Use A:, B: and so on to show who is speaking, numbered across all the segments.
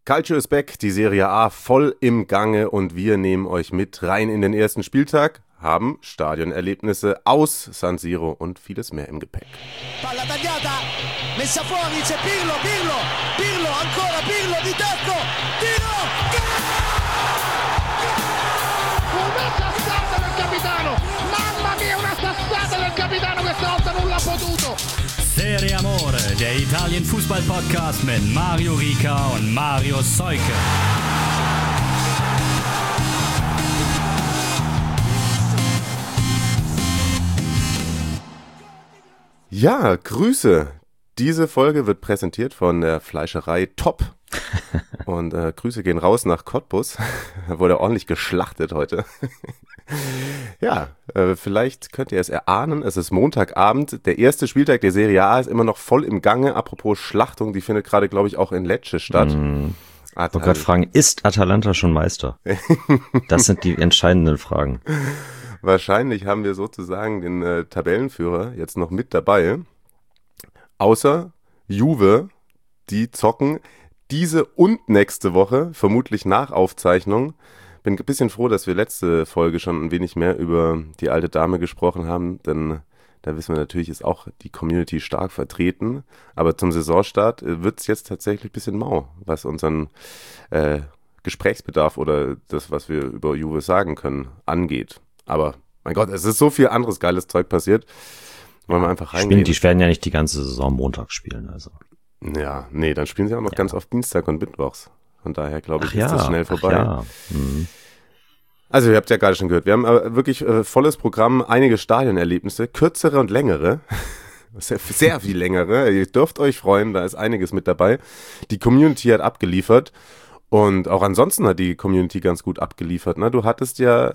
A: Calcio ist back, die Serie A voll im Gange und wir nehmen euch mit rein in den ersten Spieltag, haben Stadionerlebnisse aus San Siro und vieles mehr im Gepäck.
B: Palla tagliata, messa fuori, c'è Pirlo, ancora Pirlo di tacco, tiro,
C: una sassata del capitano, mamma mia una sassata del capitano, questa volta non l'ha potuto.
D: Serie Amore, der Italien-Fußball-Podcast mit Mario Rica und Mario Seuke.
A: Ja, Grüße. Diese Folge wird präsentiert von der Fleischerei Top. Und Grüße gehen raus nach Cottbus. Da wurde ordentlich geschlachtet heute. Ja, vielleicht könnt ihr es erahnen. Es ist Montagabend. Der erste Spieltag der Serie A ist immer noch voll im Gange. Apropos Schlachtung, die findet gerade, glaube ich, auch in Lecce statt.
E: Ich wollte gerade fragen, ist Atalanta schon Meister? Das sind die entscheidenden Fragen.
A: Wahrscheinlich haben wir sozusagen den Tabellenführer jetzt noch mit dabei. Außer Juve, die zocken diese und nächste Woche, vermutlich nach Aufzeichnung. Bin ein bisschen froh, dass wir letzte Folge schon ein wenig mehr über die alte Dame gesprochen haben, denn da wissen wir natürlich, ist auch die Community stark vertreten. Aber zum Saisonstart wird es jetzt tatsächlich ein bisschen mau, was unseren Gesprächsbedarf oder das, was wir über Juve sagen können, angeht. Aber mein Gott, es ist so viel anderes geiles Zeug passiert. Wollen wir einfach reingehen.
E: Die werden ja nicht die ganze Saison Montag spielen, also.
A: Ja, nee, dann spielen sie auch noch ganz oft Dienstag und Mittwochs. Von daher, glaube ich, ist
E: ja,
A: das schnell vorbei.
E: Ja. Mhm.
A: Also, ihr habt ja gerade schon gehört, wir haben wirklich volles Programm, einige Stadionerlebnisse, kürzere und längere. Sehr, sehr viel längere. Ihr dürft euch freuen, da ist einiges mit dabei. Die Community hat abgeliefert und auch ansonsten hat die Community ganz gut abgeliefert. Ne? Du hattest ja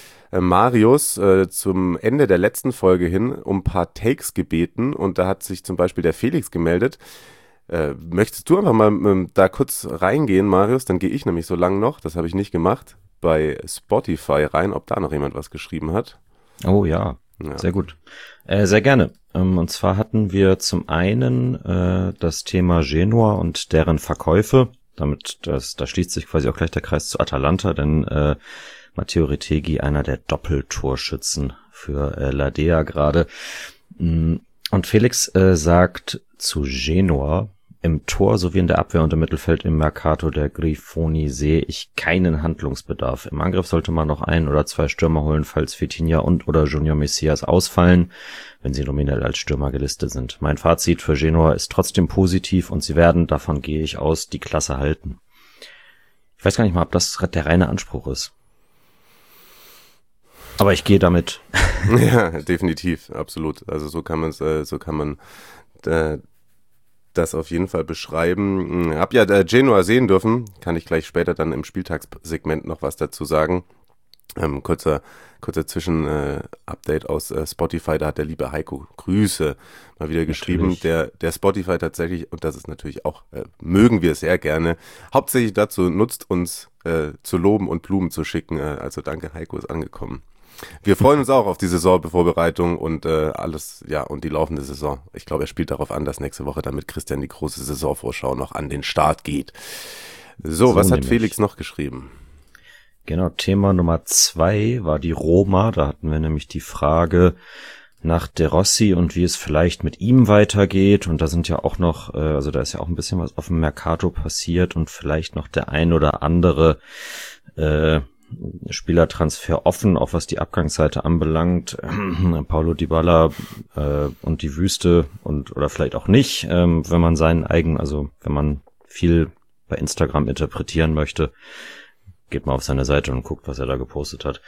A: Marius zum Ende der letzten Folge hin um ein paar Takes gebeten und da hat sich zum Beispiel der Felix gemeldet. Möchtest du einfach mal da kurz reingehen, Marius? Dann gehe ich nämlich so lang noch, das habe ich nicht gemacht, bei Spotify rein, ob da noch jemand was geschrieben hat.
E: Oh ja, sehr gut. Sehr gerne. Und zwar hatten wir zum einen das Thema Genua und deren Verkäufe. Da schließt sich quasi auch gleich der Kreis zu Atalanta, denn Matteo Retegui, einer der Doppeltorschützen für Ladea gerade. Und Felix sagt zu Genua, im Tor sowie in der Abwehr und im Mittelfeld im Mercato der Grifoni sehe ich keinen Handlungsbedarf. Im Angriff sollte man noch 1 oder 2 Stürmer holen, falls Vitinha und oder Junior Messias ausfallen, wenn sie nominell als Stürmer gelistet sind. Mein Fazit für Genua ist trotzdem positiv und sie werden, davon gehe ich aus, die Klasse halten. Ich weiß gar nicht mal, ob das der reine Anspruch ist. Aber ich gehe damit.
A: Ja, definitiv, absolut. Also so kann man das auf jeden Fall beschreiben. Hab ja Genua sehen dürfen, kann ich gleich später dann im Spieltagssegment noch was dazu sagen. Kurzer Zwischen-Update aus Spotify, da hat der liebe Heiko Grüße mal wieder geschrieben, der Spotify tatsächlich, und das ist natürlich auch, mögen wir sehr gerne, hauptsächlich dazu nutzt, uns zu loben und Blumen zu schicken. Also danke, Heiko ist angekommen. Wir freuen uns auch auf die Saisonvorbereitung und alles, ja, und die laufende Saison. Ich glaube, er spielt darauf an, dass nächste Woche damit Christian die große Saisonvorschau noch an den Start geht. So, was hat Felix noch geschrieben?
E: Genau, Thema Nummer 2 war die Roma. Da hatten wir nämlich die Frage nach De Rossi und wie es vielleicht mit ihm weitergeht. Und da sind ja auch noch, also da ist ja auch ein bisschen was auf dem Mercato passiert und vielleicht noch der ein oder andere Spielertransfer offen, auch was die Abgangsseite anbelangt. Paulo Dybala und die Wüste oder vielleicht auch nicht, wenn man wenn man viel bei Instagram interpretieren möchte, geht mal auf seine Seite und guckt, was er da gepostet hat.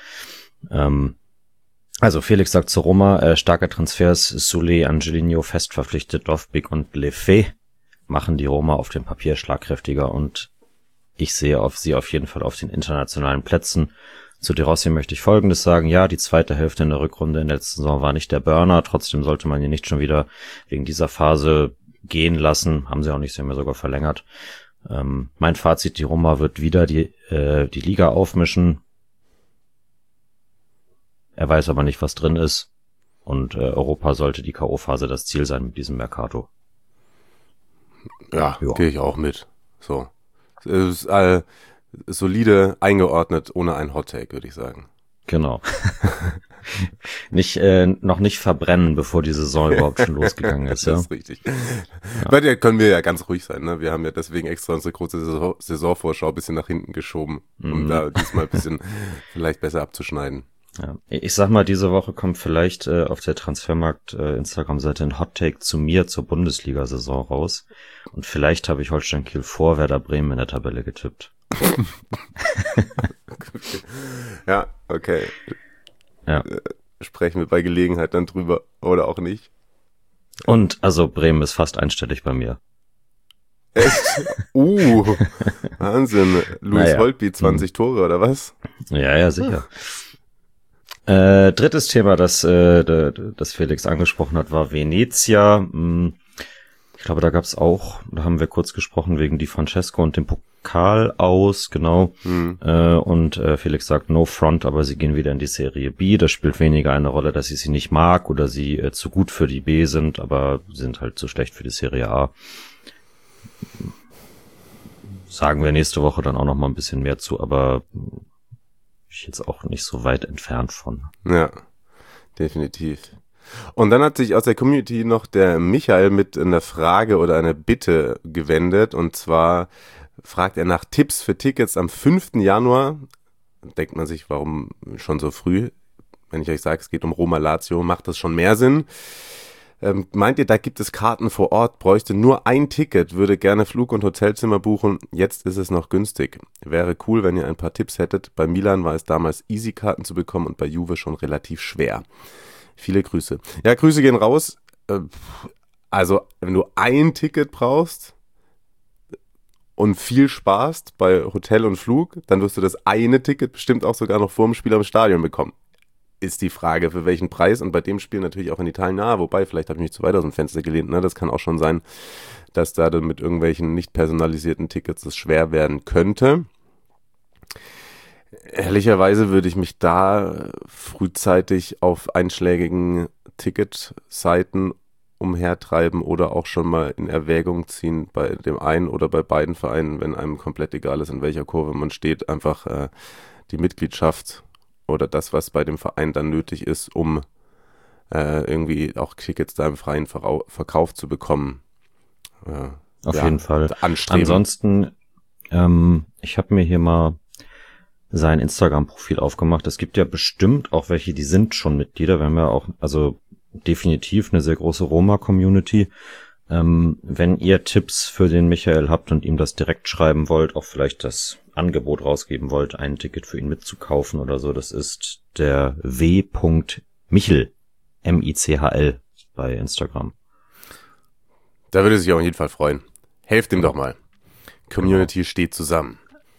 E: Also Felix sagt zu Roma, starker Transfers, Soulé, Angelino fest verpflichtet, Dovbyk und Lefebvre machen die Roma auf dem Papier schlagkräftiger und ich sehe sie auf jeden Fall auf den internationalen Plätzen. Zu De Rossi möchte ich Folgendes sagen. Ja, die zweite Hälfte in der Rückrunde in der letzten Saison war nicht der Burner. Trotzdem sollte man ihn nicht schon wieder wegen dieser Phase gehen lassen. Haben sie auch nicht, sie haben ja sogar verlängert. Mein Fazit, die Roma wird wieder die Liga aufmischen. Er weiß aber nicht, was drin ist. Und Europa sollte die K.O.-Phase das Ziel sein mit diesem Mercato.
A: Ja, gehe ich auch mit. So. solide eingeordnet, ohne ein Hot-Take, würde ich sagen.
E: Genau. Noch nicht verbrennen, bevor die Saison überhaupt schon losgegangen ist.
A: Das ist richtig. Bei der können wir ja ganz ruhig sein. Ne? Wir haben ja deswegen extra unsere große Saisonvorschau ein bisschen nach hinten geschoben, um da diesmal ein bisschen vielleicht besser abzuschneiden.
E: Ja. Ich sag mal, diese Woche kommt vielleicht auf der Transfermarkt Instagram-Seite ein Hot-Take zu mir zur Bundesliga-Saison raus. Und vielleicht habe ich Holstein Kiel vor Werder Bremen in der Tabelle getippt.
A: Ja, okay.
E: Ja.
A: Sprechen wir bei Gelegenheit dann drüber oder auch nicht.
E: Und also Bremen ist fast einstellig bei mir.
A: Echt? Wahnsinn. Luis Holtby, 20 Tore oder was?
E: Ja, sicher. Drittes Thema, das Felix angesprochen hat, war Venezia. Ich glaube, da haben wir kurz gesprochen wegen Di Francesco und dem Pokal aus, genau. Und Felix sagt no front, aber sie gehen wieder in die Serie B. Das spielt weniger eine Rolle, dass ich sie nicht mag oder sie zu gut für die B sind, aber sind halt zu schlecht für die Serie A. Sagen wir nächste Woche dann auch noch mal ein bisschen mehr zu, aber ich jetzt auch nicht so weit entfernt von.
A: Ja, definitiv. Und dann hat sich aus der Community noch der Michael mit einer Frage oder einer Bitte gewendet. Und zwar fragt er nach Tipps für Tickets am 5. Januar. Denkt man sich, warum schon so früh? Wenn ich euch sage, es geht um Roma Lazio, macht das schon mehr Sinn. Meint ihr, da gibt es Karten vor Ort, bräuchte nur ein Ticket, würde gerne Flug- und Hotelzimmer buchen, jetzt ist es noch günstig. Wäre cool, wenn ihr ein paar Tipps hättet. Bei Milan war es damals easy, Karten zu bekommen und bei Juve schon relativ schwer. Viele Grüße. Ja, Grüße gehen raus. Also, wenn du ein Ticket brauchst und viel sparst bei Hotel und Flug, dann wirst du das eine Ticket bestimmt auch sogar noch vor dem Spiel am Stadion bekommen. Ist die Frage, für welchen Preis, und bei dem Spiel natürlich auch in Italien, wobei, vielleicht habe ich mich zu weit aus dem Fenster gelehnt, ne? Das kann auch schon sein, dass da dann mit irgendwelchen nicht personalisierten Tickets das schwer werden könnte. Ehrlicherweise würde ich mich da frühzeitig auf einschlägigen Ticketseiten umhertreiben oder auch schon mal in Erwägung ziehen bei dem einen oder bei beiden Vereinen, wenn einem komplett egal ist, in welcher Kurve man steht, einfach die Mitgliedschaft oder das, was bei dem Verein dann nötig ist, um irgendwie auch Tickets da im freien Verkauf zu bekommen.
E: Auf jeden Fall.
A: Anstreben.
E: Ansonsten, ich habe mir hier mal sein Instagram-Profil aufgemacht. Es gibt ja bestimmt auch welche, die sind schon Mitglieder. Wir haben ja auch, also definitiv eine sehr große Roma-Community. Wenn ihr Tipps für den Michael habt und ihm das direkt schreiben wollt, auch vielleicht das Angebot rausgeben wollt, ein Ticket für ihn mitzukaufen oder so, das ist der w.michel, M-I-C-H-L bei Instagram.
A: Da würde sich auf jeden Fall freuen. Helft ihm doch mal. Community steht zusammen.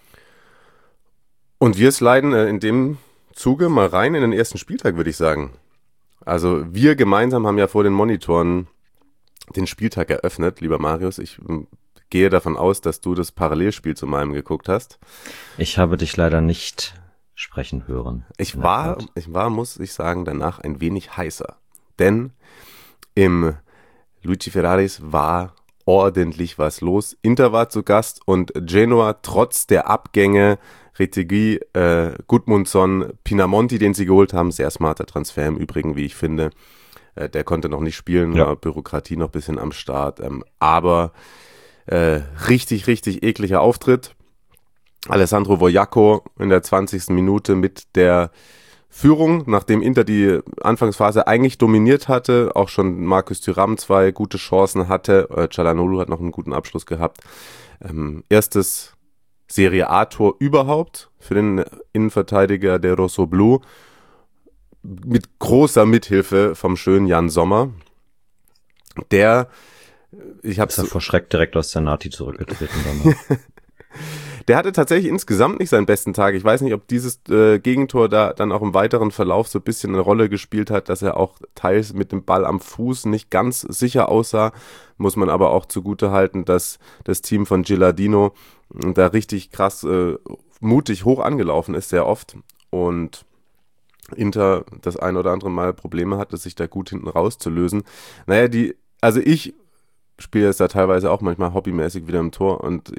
A: Und wir sliden in dem Zuge mal rein in den ersten Spieltag, würde ich sagen. Also wir gemeinsam haben ja vor den Monitoren den Spieltag eröffnet, lieber Marius. Ich gehe davon aus, dass du das Parallelspiel zu meinem geguckt hast.
E: Ich habe dich leider nicht sprechen hören.
A: Ich war, muss ich sagen, danach ein wenig heißer. Denn im Luigi Ferraris war ordentlich was los. Inter war zu Gast und Genoa trotz der Abgänge Retegui, Gudmundsson, Pinamonti, den sie geholt haben, sehr smarter Transfer im Übrigen, wie ich finde. Der konnte noch nicht spielen, war Bürokratie noch ein bisschen am Start, aber richtig, richtig ekliger Auftritt. Alessandro Vogliacco in der 20. Minute mit der Führung, nachdem Inter die Anfangsphase eigentlich dominiert hatte, auch schon Marcus Thuram 2 gute Chancen hatte, Çalhanoğlu hat noch einen guten Abschluss gehabt. Erstes Serie A-Tor überhaupt für den Innenverteidiger der Rossoblu, mit großer Mithilfe vom schönen Jan Sommer. Der, ich hab's
E: vor Schreck direkt aus der Nati zurückgetreten damals.
A: Der hatte tatsächlich insgesamt nicht seinen besten Tag. Ich weiß nicht, ob dieses Gegentor da dann auch im weiteren Verlauf so ein bisschen eine Rolle gespielt hat, dass er auch teils mit dem Ball am Fuß nicht ganz sicher aussah. Muss man aber auch zugute halten, dass das Team von Gilardino da richtig krass mutig hoch angelaufen ist, sehr oft. Und Inter das ein oder andere Mal Probleme hatte, sich da gut hinten rauszulösen. Naja, ich spiele jetzt da teilweise auch manchmal hobbymäßig wieder im Tor und ich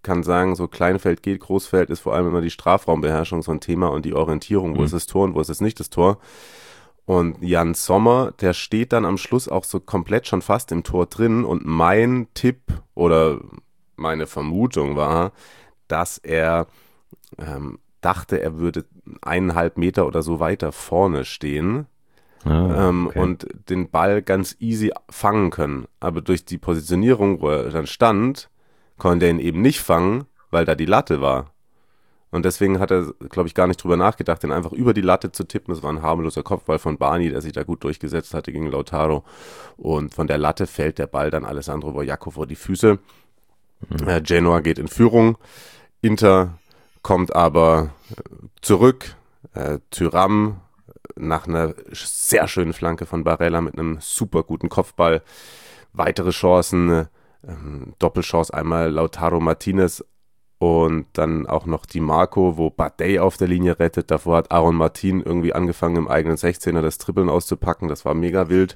A: kann sagen, so Kleinfeld geht, Großfeld ist vor allem immer die Strafraumbeherrschung so ein Thema und die Orientierung, wo ist das Tor und wo ist es nicht das Tor. Und Jan Sommer, der steht dann am Schluss auch so komplett schon fast im Tor drin und mein Tipp oder meine Vermutung war, dass er dachte, er würde 1,5 Meter oder so weiter vorne stehen und den Ball ganz easy fangen können. Aber durch die Positionierung, wo er dann stand, konnte er ihn eben nicht fangen, weil da die Latte war. Und deswegen hat er, glaube ich, gar nicht drüber nachgedacht, den einfach über die Latte zu tippen. Das war ein harmloser Kopfball von Barney, der sich da gut durchgesetzt hatte gegen Lautaro. Und von der Latte fällt der Ball dann Alessandro Boiacco vor die Füße. Genoa geht in Führung. Inter kommt aber zurück. Thuram nach einer sehr schönen Flanke von Barella mit einem super guten Kopfball. Weitere Chancen, Doppelchance einmal Lautaro Martinez und dann auch noch Di Marco, wo Badei auf der Linie rettet. Davor hat Aaron Martin irgendwie angefangen im eigenen 16er das Trippeln auszupacken. Das war mega wild.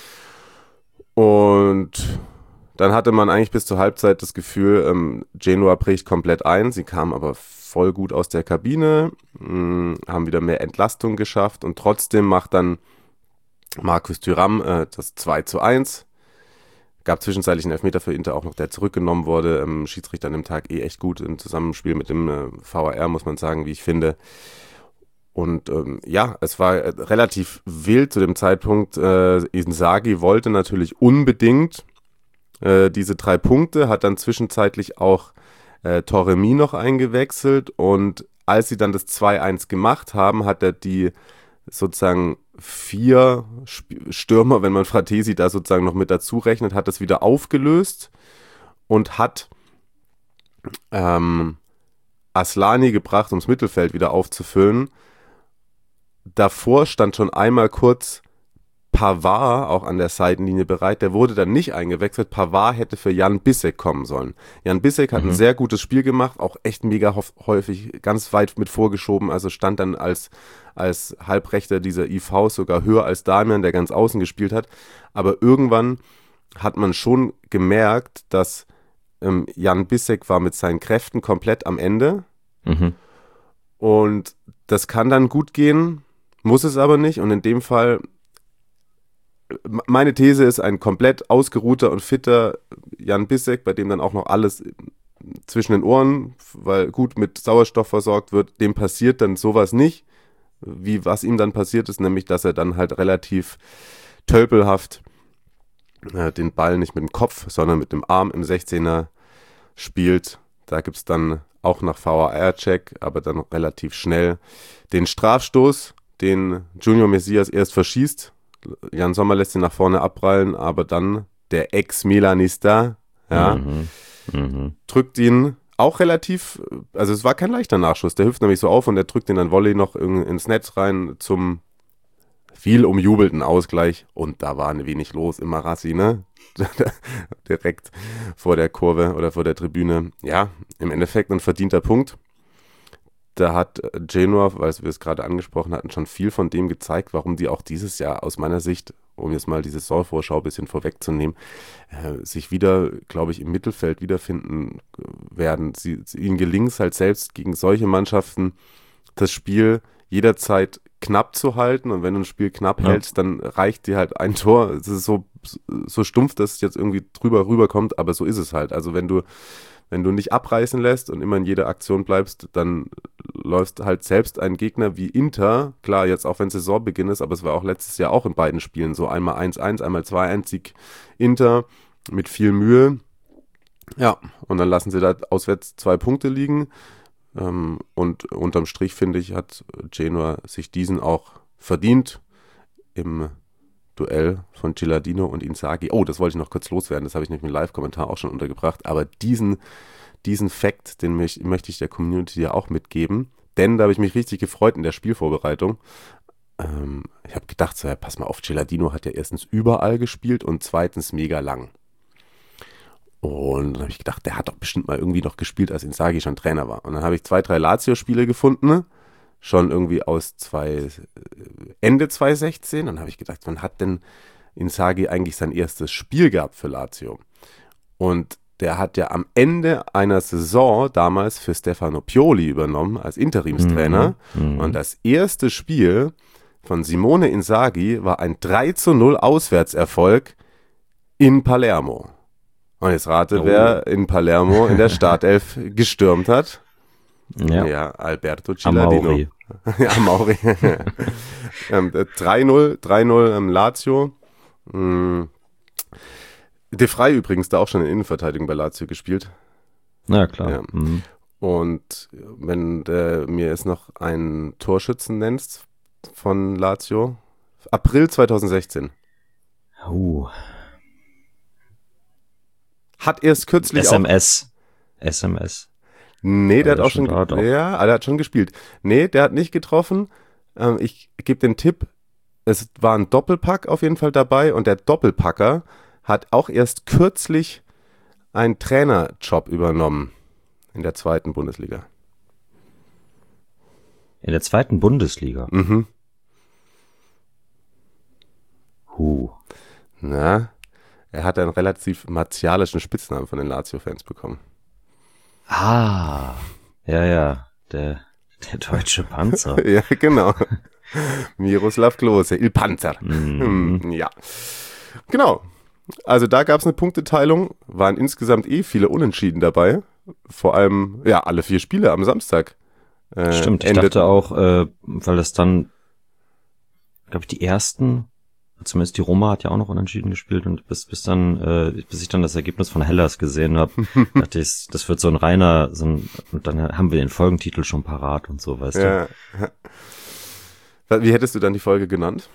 A: Und dann hatte man eigentlich bis zur Halbzeit das Gefühl, Genoa bricht komplett ein. Sie kamen aber voll gut aus der Kabine, haben wieder mehr Entlastung geschafft und trotzdem macht dann Marcus Thuram das 2:1. Gab zwischenzeitlich einen Elfmeter für Inter auch noch, der zurückgenommen wurde. Schiedsrichter an dem Tag echt gut im Zusammenspiel mit dem VAR, muss man sagen, wie ich finde. Und es war relativ wild zu dem Zeitpunkt. Inzaghi wollte natürlich unbedingt diese 3 Punkte, hat dann zwischenzeitlich auch Torremi noch eingewechselt und als sie dann das 2:1 gemacht haben, hat er die sozusagen 4 Stürmer, wenn man Fratesi da sozusagen noch mit dazu rechnet, hat das wieder aufgelöst und hat Aslani gebracht, um das Mittelfeld wieder aufzufüllen. Davor stand schon einmal kurz Pavard auch an der Seitenlinie bereit, der wurde dann nicht eingewechselt. Pavard hätte für Jan Bissek kommen sollen. Jan Bissek hat ein sehr gutes Spiel gemacht, auch echt mega häufig ganz weit mit vorgeschoben, also stand dann als Halbrechter dieser IV sogar höher als Damian, der ganz außen gespielt hat. Aber irgendwann hat man schon gemerkt, dass Jan Bissek war mit seinen Kräften komplett am Ende. Und das kann dann gut gehen, muss es aber nicht. Und in dem Fall meine These ist, ein komplett ausgeruhter und fitter Jan Bissek, bei dem dann auch noch alles zwischen den Ohren, weil gut mit Sauerstoff versorgt wird, dem passiert dann sowas nicht, wie was ihm dann passiert ist, nämlich dass er dann halt relativ tölpelhaft den Ball nicht mit dem Kopf, sondern mit dem Arm im 16er spielt. Da gibt es dann auch nach VAR-Check, aber dann relativ schnell den Strafstoß, den Junior Messias erst verschießt. Jan Sommer lässt ihn nach vorne abprallen, aber dann der Ex-Milanista drückt ihn auch relativ, also es war kein leichter Nachschuss, der hüpft nämlich so auf und der drückt ihn dann Volley noch ins Netz rein zum viel umjubelten Ausgleich und da war ein wenig los im Marassi, ne? Direkt vor der Kurve oder vor der Tribüne. Ja, im Endeffekt ein verdienter Punkt. Da hat Genoa, weil wir es gerade angesprochen hatten, schon viel von dem gezeigt, warum die auch dieses Jahr aus meiner Sicht, um jetzt mal die Saisonvorschau ein bisschen vorwegzunehmen, sich wieder, glaube ich, im Mittelfeld wiederfinden werden. Ihnen gelingt es halt selbst gegen solche Mannschaften, das Spiel jederzeit knapp zu halten und wenn du ein Spiel knapp hältst, dann reicht dir halt ein Tor. Es ist so stumpf, dass es jetzt irgendwie rüberkommt, aber so ist es halt. Also wenn du nicht abreißen lässt und immer in jeder Aktion bleibst, dann läufst halt selbst ein Gegner wie Inter, klar, jetzt auch wenn Saisonbeginn ist, aber es war auch letztes Jahr auch in beiden Spielen so, einmal 1-1, einmal 2-1 Sieg Inter mit viel Mühe. Ja, und dann lassen sie da auswärts 2 Punkte liegen und unterm Strich, finde ich, hat Genoa sich diesen auch verdient im Duell von Gilardino und Inzaghi. Oh, das wollte ich noch kurz loswerden, das habe ich nämlich im Live-Kommentar auch schon untergebracht, aber diesen Fact, den möchte ich der Community ja auch mitgeben, denn da habe ich mich richtig gefreut in der Spielvorbereitung. Ich habe gedacht, so, ja, pass mal auf, Gilardino hat ja erstens überall gespielt und zweitens mega lang. Und dann habe ich gedacht, der hat doch bestimmt mal irgendwie noch gespielt, als Inzaghi schon Trainer war. Und dann habe ich 2, 3 Lazio-Spiele gefunden, schon irgendwie aus Ende 2016. Dann habe ich gedacht, wann hat denn Inzaghi eigentlich sein erstes Spiel gehabt für Lazio? Und der hat ja am Ende einer Saison damals für Stefano Pioli übernommen als Interimstrainer. Und das erste Spiel von Simone Inzaghi war ein 3-0 Auswärtserfolg in Palermo. Und jetzt rate, wer in Palermo in der Startelf gestürmt hat. Ja, Alberto Cialdino.
E: Amauri.
A: Ja, Amauri. 3-0 Lazio. De Vrij übrigens da auch schon in Innenverteidigung bei Lazio gespielt.
E: Na klar.
A: Ja. Und wenn du mir jetzt noch einen Torschützen nennst von Lazio, April 2016. Hat erst kürzlich
E: SMS.
A: Nee, der hat auch schon, der hat schon gespielt. Nee, der hat nicht getroffen. Ich gebe den Tipp, es war ein Doppelpack auf jeden Fall dabei und der Doppelpacker hat auch erst kürzlich einen Trainerjob übernommen in der 2. Bundesliga.
E: In der 2. Bundesliga?
A: Mhm. Na, er hat einen relativ martialischen Spitznamen von den Lazio-Fans bekommen.
E: Ja, der deutsche Panzer.
A: Ja, genau. Miroslav Klose, Il Panzer. Ja, genau. Also da gab es eine Punkteteilung, waren insgesamt viele Unentschieden dabei. Vor allem, ja, alle 4 Spiele am Samstag.
E: Stimmt, ich dachte auch, weil das dann, glaube ich, die ersten, zumindest die Roma hat ja auch noch unentschieden gespielt und bis ich dann das Ergebnis von Hellas gesehen habe, dachte ich, das wird so ein reiner, und dann haben wir den Folgentitel schon parat und so, weißt du.
A: Wie hättest du dann die Folge genannt?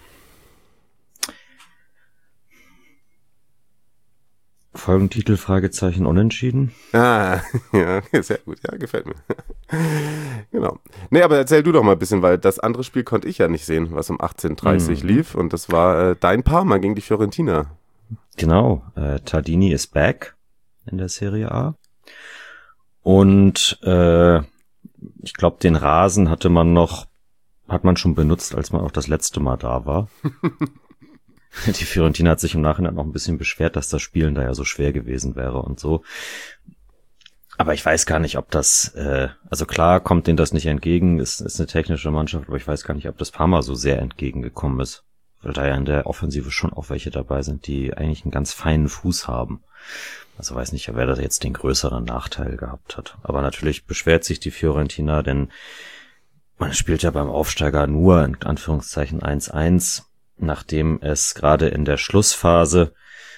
E: Folgentitel, Fragezeichen, Unentschieden.
A: Ja, sehr gut. Ja, gefällt mir. Genau. Nee, aber erzähl du doch mal ein bisschen, weil das andere Spiel konnte ich ja nicht sehen, was um 18:30 lief. Und das war dein Parma gegen die Fiorentina.
E: Genau. Tardini ist back in der Serie A. Und ich glaube, den Rasen hat man schon benutzt, als man auch das letzte Mal da war. Die Fiorentina hat sich im Nachhinein noch ein bisschen beschwert, dass das Spielen da ja so schwer gewesen wäre und so. Aber ich weiß gar nicht, ob das, also klar kommt denen das nicht entgegen, ist eine technische Mannschaft, aber ich weiß gar nicht, ob das Parma so sehr entgegengekommen ist. Weil da ja in der Offensive schon auch welche dabei sind, die eigentlich einen ganz feinen Fuß haben. Also weiß nicht, wer da jetzt den größeren Nachteil gehabt hat. Aber natürlich beschwert sich die Fiorentina, denn man spielt ja beim Aufsteiger nur in Anführungszeichen 1-1, nachdem es gerade in der Schlussphase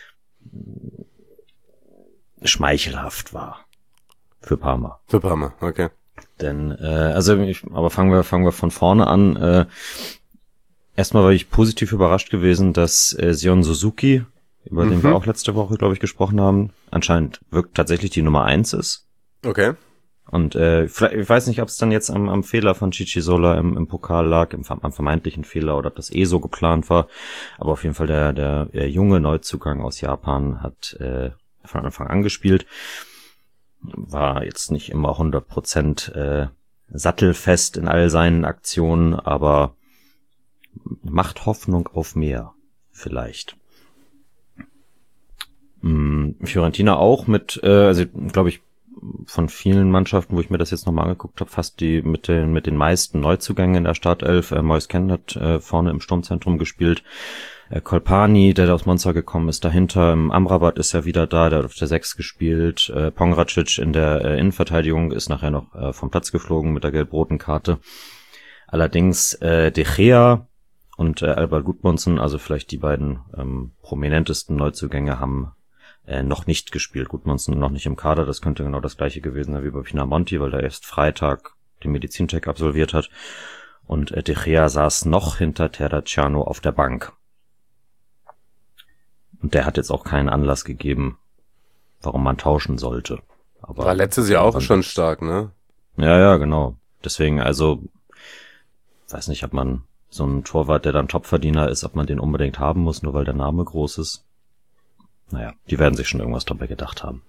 E: schmeichelhaft war für Parma.
A: Für Parma, okay.
E: Denn aber fangen wir von vorne an. Erstmal war ich positiv überrascht gewesen, dass Sion Suzuki, über den wir auch letzte Woche, glaube ich, gesprochen haben, anscheinend wirklich tatsächlich die Nummer 1 ist.
A: Okay.
E: Und ich weiß nicht, ob es dann jetzt am Fehler von Chichisola im Pokal lag, am vermeintlichen Fehler, oder ob das so geplant war. Aber auf jeden Fall der junge Neuzugang aus Japan hat von Anfang an gespielt. War jetzt nicht immer 100% sattelfest in all seinen Aktionen, aber macht Hoffnung auf mehr, vielleicht. Fiorentina auch mit, also glaube ich, von vielen Mannschaften, wo ich mir das jetzt nochmal angeguckt habe, fast die mit den meisten Neuzugängen in der Startelf. Moise Kean hat vorne im Sturmzentrum gespielt. Kolpani, der aus Monza gekommen ist, dahinter. Amrabat ist ja wieder da, der hat auf der 6 gespielt. Pongracic in der Innenverteidigung ist nachher noch vom Platz geflogen mit der gelb-roten Karte. Allerdings De Gea und Albert Gudmundsson, also vielleicht die beiden prominentesten Neuzugänge, haben noch nicht gespielt. Gudmundsson noch nicht im Kader, das könnte genau das gleiche gewesen sein wie bei Pinamonti, weil er erst Freitag den Medizincheck absolviert hat. Und De Gea saß noch hinter Terracciano auf der Bank. Und der hat jetzt auch keinen Anlass gegeben, warum man tauschen sollte. Aber
A: war letztes Jahr auch schon stark, ne?
E: Ja, genau. Deswegen, also, weiß nicht, ob man so einen Torwart, der dann Topverdiener ist, ob man den unbedingt haben muss, nur weil der Name groß ist. Naja, die werden sich schon irgendwas dabei gedacht haben.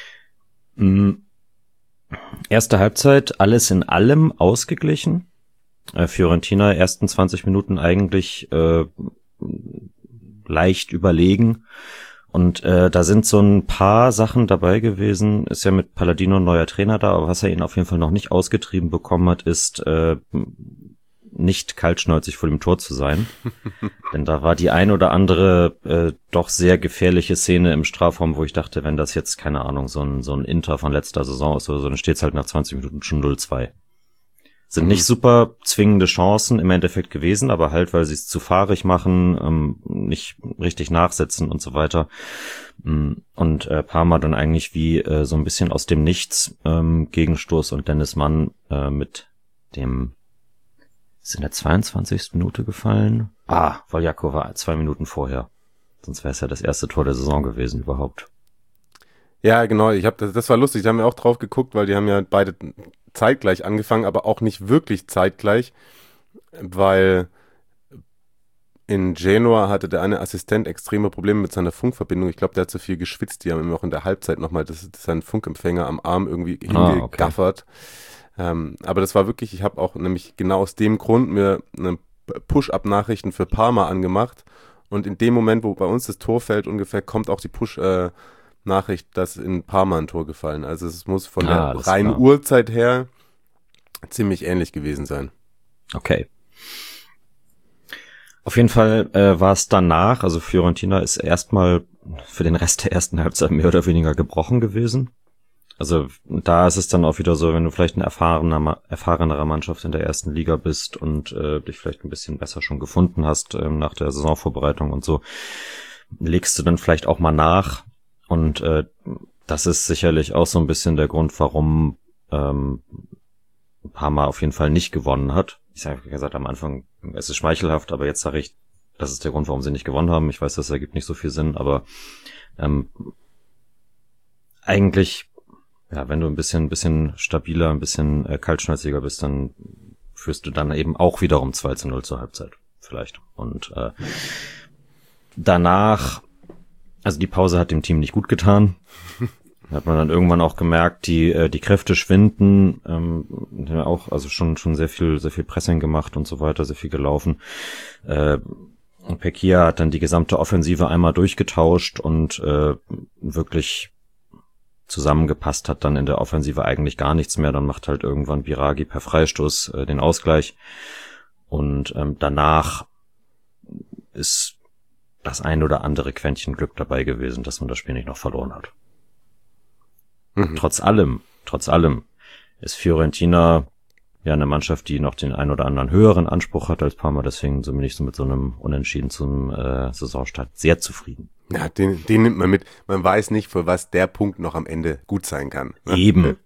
E: Erste Halbzeit, alles in allem ausgeglichen. Fiorentina ersten 20 Minuten eigentlich leicht überlegen Und da sind so ein paar Sachen dabei gewesen. Ist ja mit Palladino ein neuer Trainer da, aber was er ihn auf jeden Fall noch nicht ausgetrieben bekommen hat, ist nicht kaltschnäuzig vor dem Tor zu sein. Denn da war die ein oder andere doch sehr gefährliche Szene im Strafraum, wo ich dachte, wenn das jetzt, keine Ahnung, so ein Inter von letzter Saison ist oder so, dann steht's halt nach 20 Minuten schon 0-2. Sind nicht super zwingende Chancen im Endeffekt gewesen, aber halt, weil sie es zu fahrig machen, nicht richtig nachsetzen und so weiter. Und Parma dann eigentlich wie so ein bisschen aus dem Nichts Gegenstoß und Dennis Mann mit dem, ist in der 22. Minute gefallen? Voljako war 2 Minuten vorher. Sonst wäre es ja das erste Tor der Saison gewesen überhaupt.
A: Ja, genau, das war lustig, da haben wir auch drauf geguckt, weil die haben ja beide zeitgleich angefangen, aber auch nicht wirklich zeitgleich, weil in Genua hatte der eine Assistent extreme Probleme mit seiner Funkverbindung. Ich glaube, der hat zu viel geschwitzt. Die haben ihm auch in der Halbzeit nochmal seinen Funkempfänger am Arm irgendwie hingegaffert. Okay. Aber das war wirklich, ich habe auch nämlich genau aus dem Grund mir eine Push-Up-Nachrichten für Parma angemacht und in dem Moment, wo bei uns das Tor fällt ungefähr, kommt auch die Nachricht, dass in Parma ein Tor gefallen. Also es muss von der reinen Uhrzeit her ziemlich ähnlich gewesen sein.
E: Okay. Auf jeden Fall war es danach, also Fiorentina ist erstmal für den Rest der ersten Halbzeit mehr oder weniger gebrochen gewesen. Also da ist es dann auch wieder so, wenn du vielleicht eine erfahrenere Mannschaft in der ersten Liga bist und dich vielleicht ein bisschen besser schon gefunden hast nach der Saisonvorbereitung und so, legst du dann vielleicht auch mal nach. Und das ist sicherlich auch so ein bisschen der Grund, warum Parma auf jeden Fall nicht gewonnen hat. Ich habe gesagt am Anfang, es ist schmeichelhaft, aber jetzt sage ich, das ist der Grund, warum sie nicht gewonnen haben. Ich weiß, das ergibt nicht so viel Sinn, aber eigentlich, ja, wenn du ein bisschen stabiler, ein bisschen kaltschnäuziger bist, dann führst du dann eben auch wiederum 2-0 zur Halbzeit vielleicht. Und danach, also die Pause hat dem Team nicht gut getan. Da hat man dann irgendwann auch gemerkt, die Kräfte schwinden, auch, also schon sehr viel Pressing gemacht und so weiter, sehr viel gelaufen. Pecchia hat dann die gesamte Offensive einmal durchgetauscht und wirklich zusammengepasst hat dann in der Offensive eigentlich gar nichts mehr. Dann macht halt irgendwann Biraghi per Freistoß den Ausgleich. Und danach ist das ein oder andere Quäntchen Glück dabei gewesen, dass man das Spiel nicht noch verloren hat. Mhm. Trotz allem ist Fiorentina ja eine Mannschaft, die noch den ein oder anderen höheren Anspruch hat als Parma, deswegen bin ich so mit so einem Unentschieden zum Saisonstart sehr zufrieden.
A: Ja, den nimmt man mit. Man weiß nicht, für was der Punkt noch am Ende gut sein kann. Ne?
E: Eben.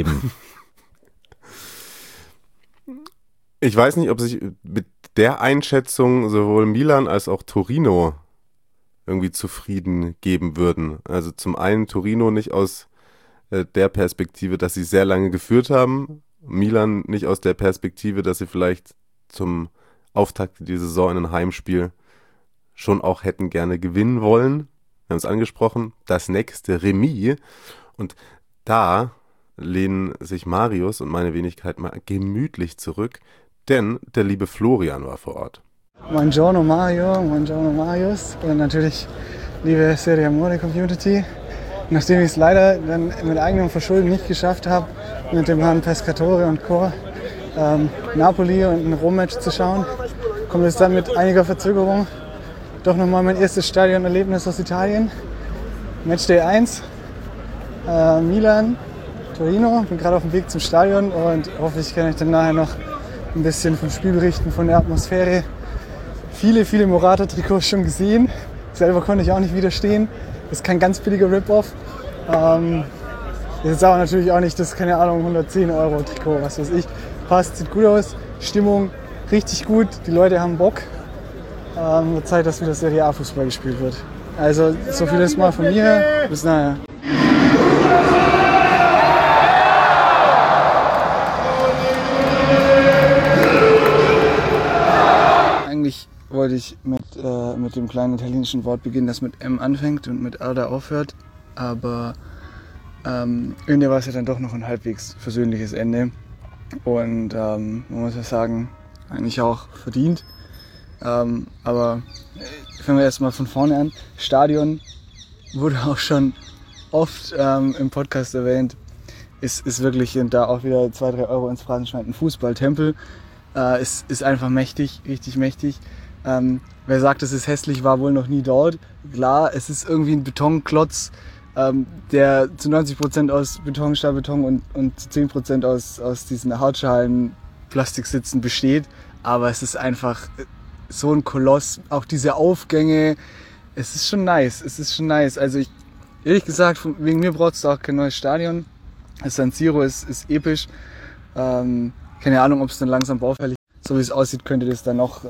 A: Ich weiß nicht, ob sich mit der Einschätzung sowohl Milan als auch Torino irgendwie zufrieden geben würden. Also zum einen Torino nicht aus der Perspektive, dass sie sehr lange geführt haben, Milan nicht aus der Perspektive, dass sie vielleicht zum Auftakt dieser Saison in einem Heimspiel schon auch hätten gerne gewinnen wollen. Wir haben es angesprochen, das nächste Remis. Und da lehnen sich Marius und meine Wenigkeit mal gemütlich zurück, denn der liebe Florian war vor Ort.
F: Buongiorno Mario, buongiorno Marius und natürlich liebe Serie Amore Community. Nachdem ich es leider dann mit eigenem Verschulden nicht geschafft habe, mit dem Herrn Pescatore und Co. Napoli und ein Rom-Match zu schauen, kommt es dann mit einiger Verzögerung doch nochmal mein erstes Stadionerlebnis aus Italien. Matchday 1, Milan, Torino. Bin gerade auf dem Weg zum Stadion und hoffentlich kann ich dann nachher noch ein bisschen vom Spiel berichten, von der Atmosphäre. Viele Morata-Trikots schon gesehen. Selber konnte ich auch nicht widerstehen. Das ist kein ganz billiger Rip-Off. Das ist aber natürlich auch nicht das, keine Ahnung, 110 € Trikot, was weiß ich. Passt, sieht gut aus. Stimmung richtig gut. Die Leute haben Bock. Wird Zeit, dass wieder Serie A Fußball gespielt wird. Also so viel ist mal von mir. Bis nachher. Eigentlich wollte ich mit dem kleinen italienischen Wort beginnen, das mit M anfängt und mit R da aufhört. Aber irgendwie war es ja dann doch noch ein halbwegs versöhnliches Ende. Und man muss ja sagen, eigentlich auch verdient. Aber fangen wir erstmal von vorne an. Stadion wurde auch schon oft im Podcast erwähnt, ist wirklich, und da auch wieder 2-3 Euro ins Phrasenschwein, ein Fußballtempel. Ist einfach mächtig, richtig mächtig. Wer sagt, es ist hässlich, war wohl noch nie dort. Klar, es ist irgendwie ein Betonklotz, der zu 90% aus Beton, Stahlbeton und zu 10% aus diesen Hartschalen Plastiksitzen besteht. Aber es ist einfach so ein Koloss. Auch diese Aufgänge, es ist schon nice. Also ehrlich gesagt, wegen mir braucht es auch kein neues Stadion. Das San Siro ist episch. Keine Ahnung, ob es dann langsam baufällig ist. So wie es aussieht, könnte das dann noch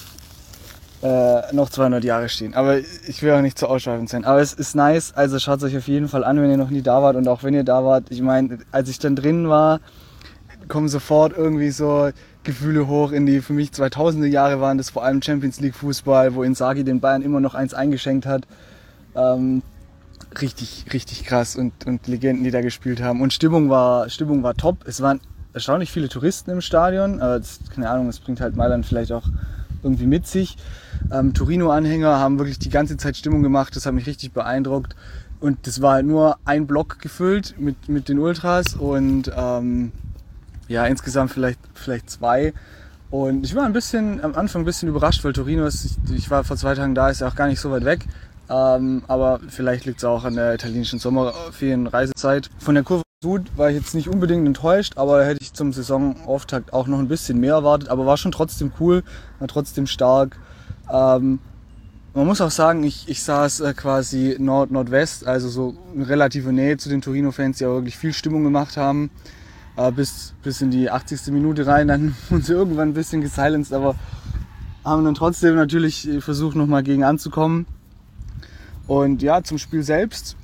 F: 200 Jahre stehen. Aber ich will auch nicht zu ausschweifend sein. Aber es ist nice, also schaut es euch auf jeden Fall an, wenn ihr noch nie da wart. Und auch wenn ihr da wart, ich meine, als ich dann drin war, kommen sofort irgendwie so Gefühle hoch in die, für mich 2000er Jahre waren das vor allem Champions League Fußball, wo Inzaghi den Bayern immer noch eins eingeschenkt hat. Richtig, richtig krass und Legenden, die da gespielt haben. Und Stimmung war top. Es waren erstaunlich viele Touristen im Stadion. Keine Ahnung, das bringt halt Mailand vielleicht auch irgendwie mit sich. Torino-Anhänger haben wirklich die ganze Zeit Stimmung gemacht. Das hat mich richtig beeindruckt. Und das war halt nur ein Block gefüllt mit den Ultras und insgesamt vielleicht 2. Und ich war am Anfang ein bisschen überrascht, weil Torino ich war vor 2 Tagen da, ist ja auch gar nicht so weit weg. Aber vielleicht liegt es auch an der italienischen Sommerferien-Reisezeit. Von der Kurve Süd war ich jetzt nicht unbedingt enttäuscht, aber da hätte ich zum Saisonauftakt auch noch ein bisschen mehr erwartet. Aber war schon trotzdem cool, war trotzdem stark. Man muss auch sagen, ich saß quasi Nordwest, also so in relativer Nähe zu den Torino-Fans, die auch wirklich viel Stimmung gemacht haben. Bis in die 80. Minute rein, dann wurden sie irgendwann ein bisschen gesilenced, aber haben dann trotzdem natürlich versucht, nochmal gegen anzukommen. Und ja, zum Spiel selbst,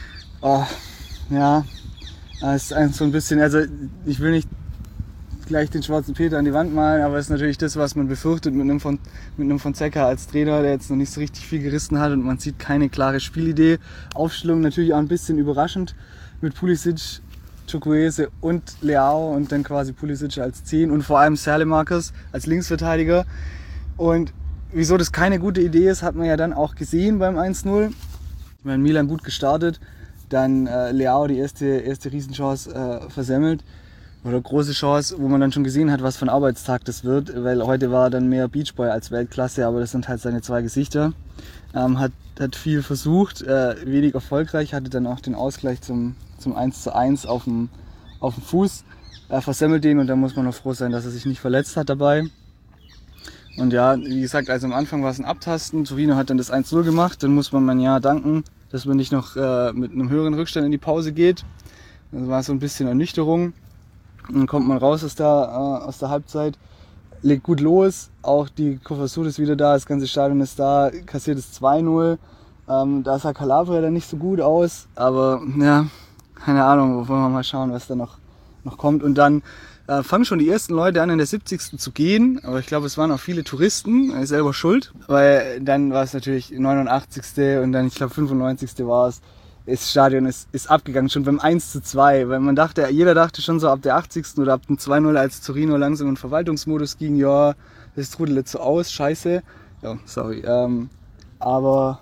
F: es ist so ein bisschen, also ich will nicht gleich den schwarzen Peter an die Wand malen, aber es ist natürlich das, was man befürchtet mit einem Fonseca als Trainer, der jetzt noch nicht so richtig viel gerissen hat und man sieht keine klare Spielidee. Aufstellung natürlich auch ein bisschen überraschend mit Pulisic, Chukwueze und Leao und dann quasi Pulisic als 10 und vor allem Saelemaekers als Linksverteidiger. Und wieso das keine gute Idee ist, hat man ja dann auch gesehen beim 1-0. Ich meine, Milan gut gestartet, dann Leao die erste Riesenchance versemmelt. Oder große Chance, wo man dann schon gesehen hat, was für ein Arbeitstag das wird, weil heute war dann mehr Beachboy als Weltklasse, aber das sind halt seine 2 Gesichter. Hat viel versucht, wenig erfolgreich, hatte dann auch den Ausgleich zum 1:1 auf dem Fuß, versemmelt den und da muss man noch froh sein, dass er sich nicht verletzt hat dabei. Und ja, wie gesagt, also am Anfang war es ein Abtasten, Torino hat dann das 1:0 gemacht, dann muss man ja danken, dass man nicht noch mit einem höheren Rückstand in die Pause geht. Das war so ein bisschen Ernüchterung. Dann kommt man raus aus der Halbzeit, legt gut los, auch die Kofasud ist wieder da, das ganze Stadion ist da, kassiert es 2:0. Da sah Calabria dann nicht so gut aus, aber ja, keine Ahnung, wollen wir mal schauen, was da noch kommt. Und dann fangen schon die ersten Leute an, in der 70. zu gehen, aber ich glaube, es waren auch viele Touristen, selber schuld, weil dann war es natürlich 89. und dann, ich glaube, 95. war es. Das Stadion ist abgegangen, schon beim 1:2, weil jeder dachte schon so ab der 80. oder ab dem 2:0, als Torino langsam in Verwaltungsmodus ging, ja, das trudelt jetzt so aus, scheiße. Ja, sorry. Aber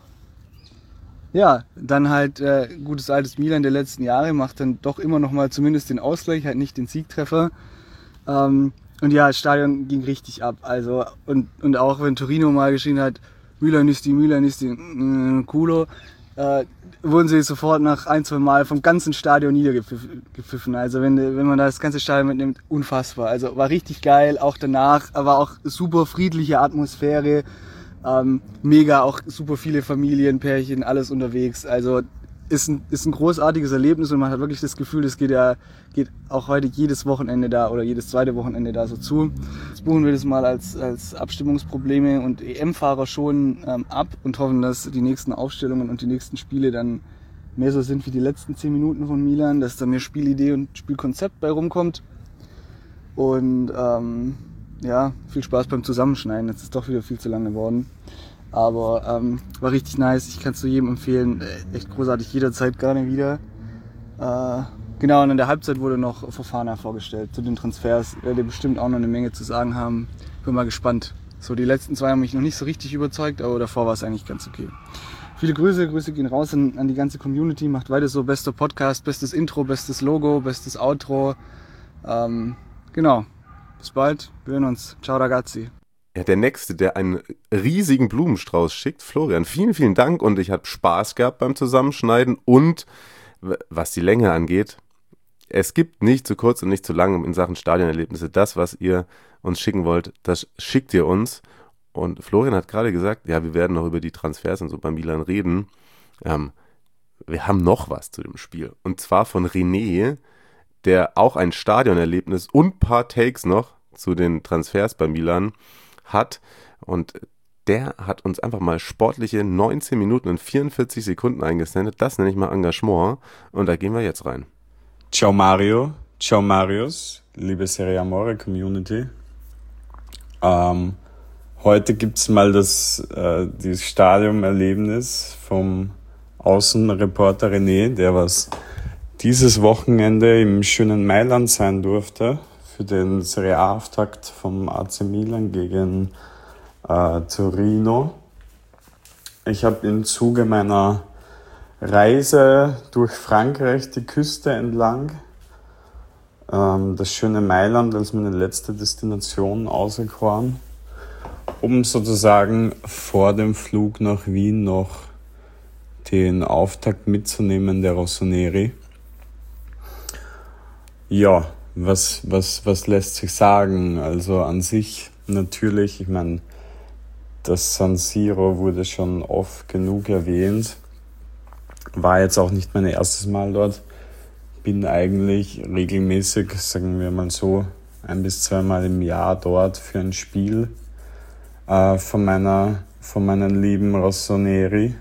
F: ja, dann halt gutes altes Milan der letzten Jahre macht dann doch immer noch mal zumindest den Ausgleich, halt nicht den Siegtreffer. Und ja, das Stadion ging richtig ab. Also und auch wenn Torino mal geschrien hat, Milan ist die culo, wurden sie sofort nach 1-2 Mal vom ganzen Stadion niedergepfiffen. Also wenn man da das ganze Stadion mitnimmt, unfassbar. Also war richtig geil, auch danach, aber auch super friedliche Atmosphäre, mega, auch super viele Familienpärchen, alles unterwegs. Also ist ein großartiges Erlebnis und man hat wirklich das Gefühl, das geht auch heute jedes Wochenende da oder jedes zweite Wochenende da so zu. Jetzt buchen wir das mal als Abstimmungsprobleme und EM-Fahrer schon ab und hoffen, dass die nächsten Aufstellungen und die nächsten Spiele dann mehr so sind wie die letzten 10 Minuten von Milan, dass da mehr Spielidee und Spielkonzept bei rumkommt. Und viel Spaß beim Zusammenschneiden. Jetzt ist doch wieder viel zu lang geworden. Aber war richtig nice. Ich kann es zu jedem empfehlen. Echt großartig, jederzeit gerne wieder. Genau, und in der Halbzeit wurde noch Fofana vorgestellt zu den Transfers. Werde bestimmt auch noch eine Menge zu sagen haben. Bin mal gespannt. So, die letzten 2 haben mich noch nicht so richtig überzeugt, aber davor war es eigentlich ganz okay. Auf viele Grüße gehen raus an die ganze Community. Macht weiter so, bester Podcast, bestes Intro, bestes Logo, bestes Outro. Genau, bis bald, wir hören uns. Ciao ragazzi.
A: Ja, der Nächste, der einen riesigen Blumenstrauß schickt, Florian, vielen, vielen Dank und ich habe Spaß gehabt beim Zusammenschneiden und was die Länge angeht, es gibt nicht zu kurz und nicht zu lang in Sachen Stadionerlebnisse. Das, was ihr uns schicken wollt, das schickt ihr uns. Und Florian hat gerade gesagt, ja, wir werden noch über die Transfers und so bei Milan reden. Wir haben noch was zu dem Spiel. Und zwar von René, der auch ein Stadionerlebnis und ein paar Takes noch zu den Transfers bei Milan hat. Und der hat uns einfach mal sportliche 19 Minuten und 44 Sekunden eingesendet. Das nenne ich mal Engagement. Und da gehen wir jetzt rein.
G: Ciao Mario, ciao Marius, liebe Serie Amore Community. Heute gibt's mal das Stadionerlebnis vom Außenreporter René, der was dieses Wochenende im schönen Mailand sein durfte für den Serie A-Auftakt vom AC Milan gegen Torino. Ich habe im Zuge meiner Reise durch Frankreich die Küste entlang, das schöne Mailand als meine letzte Destination auserkoren, um sozusagen vor dem Flug nach Wien noch den Auftakt mitzunehmen der Rossoneri. Ja, was lässt sich sagen? Also an sich natürlich, ich meine, das San Siro wurde schon oft genug erwähnt. War jetzt auch nicht mein erstes Mal dort. Bin eigentlich regelmäßig, sagen wir mal so, 1 bis 2 Mal im Jahr dort für ein Spiel von meinen lieben Rossoneri.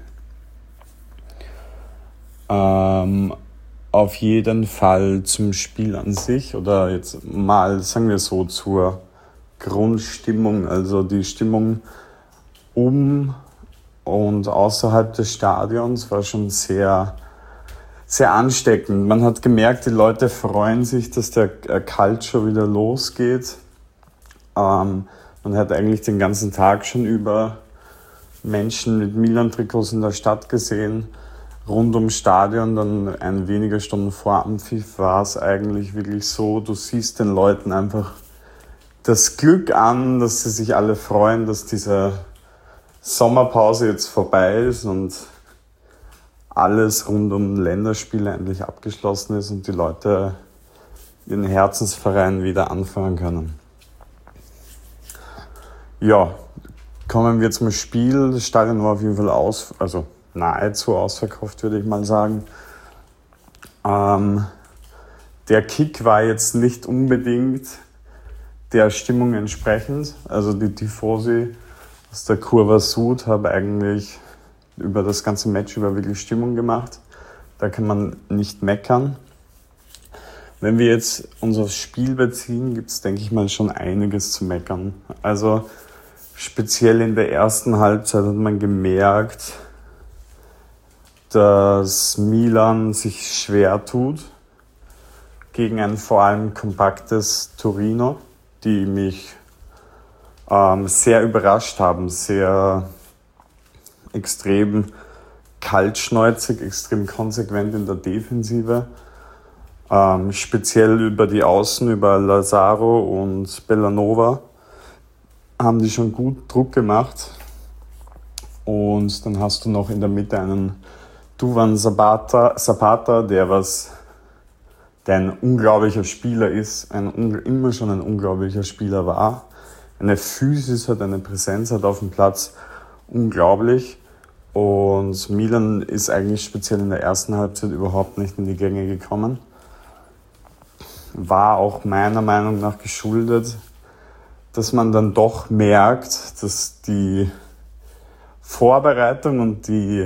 G: Auf jeden Fall zum Spiel an sich oder jetzt mal, sagen wir so, zur Grundstimmung, also die Stimmung um und außerhalb des Stadions war schon sehr, sehr ansteckend. Man hat gemerkt, die Leute freuen sich, dass der Calcio wieder losgeht. Man hat eigentlich den ganzen Tag schon über Menschen mit Milan-Trikots in der Stadt gesehen. Rund ums Stadion, dann ein wenige Stunden vor Anpfiff war es eigentlich wirklich so, du siehst den Leuten einfach das Glück an, dass sie sich alle freuen, dass diese Sommerpause jetzt vorbei ist und alles rund um Länderspiele endlich abgeschlossen ist und die Leute ihren Herzensverein wieder anfangen können. Ja, kommen wir zum Spiel. Das Stadion war auf jeden Fall nahezu ausverkauft, würde ich mal sagen. Der Kick war jetzt nicht unbedingt der Stimmung entsprechend. Also die Tifosi aus der Curva Sud haben eigentlich über das ganze Match über wirklich Stimmung gemacht. Da kann man nicht meckern. Wenn wir jetzt uns aufs Spiel beziehen, gibt es, denke ich mal, schon einiges zu meckern. Also speziell in der ersten Halbzeit hat man gemerkt, dass Milan sich schwer tut gegen ein vor allem kompaktes Torino, die mich sehr überrascht haben, sehr extrem kaltschnäuzig, extrem konsequent in der Defensive. Speziell über die Außen, über Lazaro und Bellanova, haben die schon gut Druck gemacht. Und dann hast du noch in der Mitte einen Duvan Zapata, der ein unglaublicher Spieler ist, immer schon ein unglaublicher Spieler war. Eine Physis hat, eine Präsenz hat auf dem Platz, unglaublich. Und Milan ist eigentlich speziell in der ersten Halbzeit überhaupt nicht in die Gänge gekommen. War auch meiner Meinung nach geschuldet, dass man dann doch merkt, dass die Vorbereitung und die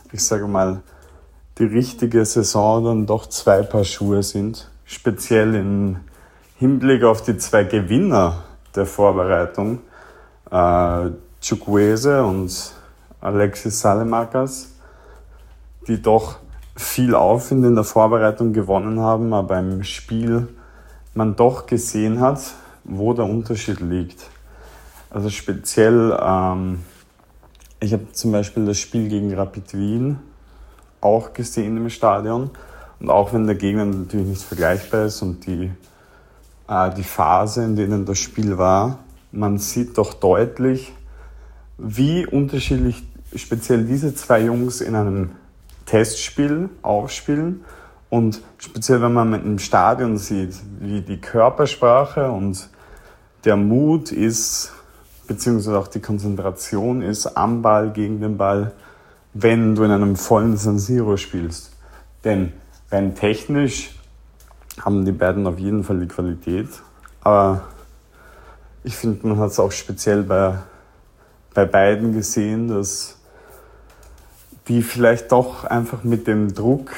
G: richtige Saison dann doch 2 Paar Schuhe sind. Speziell im Hinblick auf die 2 Gewinner der Vorbereitung, Chukwueze und Alexis Salemakas, die doch viel Aufwind in der Vorbereitung gewonnen haben, aber im Spiel man doch gesehen hat, wo der Unterschied liegt. Also speziell Ich habe zum Beispiel das Spiel gegen Rapid Wien auch gesehen im Stadion. Und auch wenn der Gegner natürlich nicht vergleichbar ist und die Phase, in denen das Spiel war, man sieht doch deutlich, wie unterschiedlich speziell diese zwei Jungs in einem Testspiel aufspielen. Und speziell, wenn man im Stadion sieht, wie die Körpersprache und der Mut ist, beziehungsweise auch die Konzentration ist am Ball, gegen den Ball, wenn du in einem vollen San Siro spielst. Denn rein technisch haben die beiden auf jeden Fall die Qualität. Aber ich finde, man hat es auch speziell bei beiden gesehen, dass die vielleicht doch einfach mit dem Druck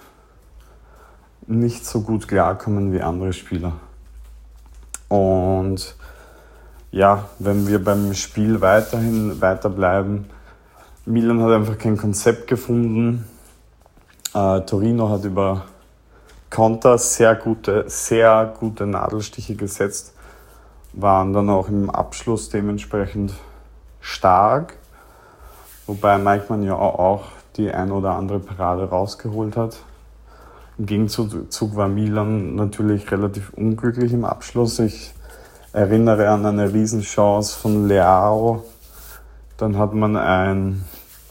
G: nicht so gut klarkommen wie andere Spieler. Und ja, wenn wir beim Spiel weiterbleiben, Milan hat einfach kein Konzept gefunden. Torino hat über Konter sehr gute Nadelstiche gesetzt, waren dann auch im Abschluss dementsprechend stark, wobei Maikman ja auch die ein oder andere Parade rausgeholt hat. Im Gegenzug war Milan natürlich relativ unglücklich im Abschluss. Ich erinnere an eine Riesenchance von Leao. Dann hat man ein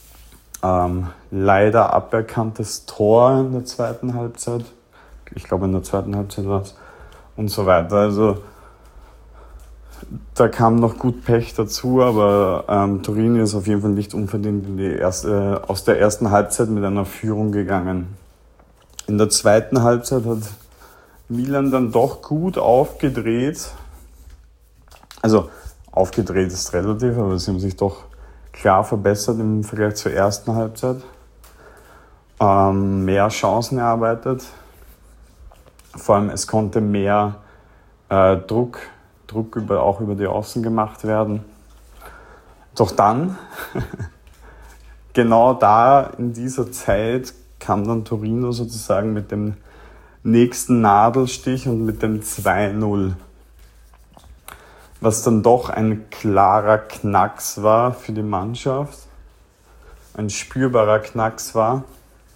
G: leider aberkanntes Tor in der zweiten Halbzeit. Ich glaube, in der zweiten Halbzeit war es. Und so weiter. Also da kam noch gut Pech dazu, aber Torino ist auf jeden Fall nicht unverdient aus der ersten Halbzeit mit einer Führung gegangen. In der zweiten Halbzeit hat Milan dann doch gut aufgedreht. Also aufgedreht ist relativ, aber sie haben sich doch klar verbessert im Vergleich zur ersten Halbzeit. Mehr Chancen erarbeitet. Vor allem es konnte mehr Druck auch über die Außen gemacht werden. Doch dann, genau da in dieser Zeit, kam dann Torino sozusagen mit dem nächsten Nadelstich und mit dem 2-0. Was dann doch ein klarer Knacks war für die Mannschaft. Ein spürbarer Knacks war.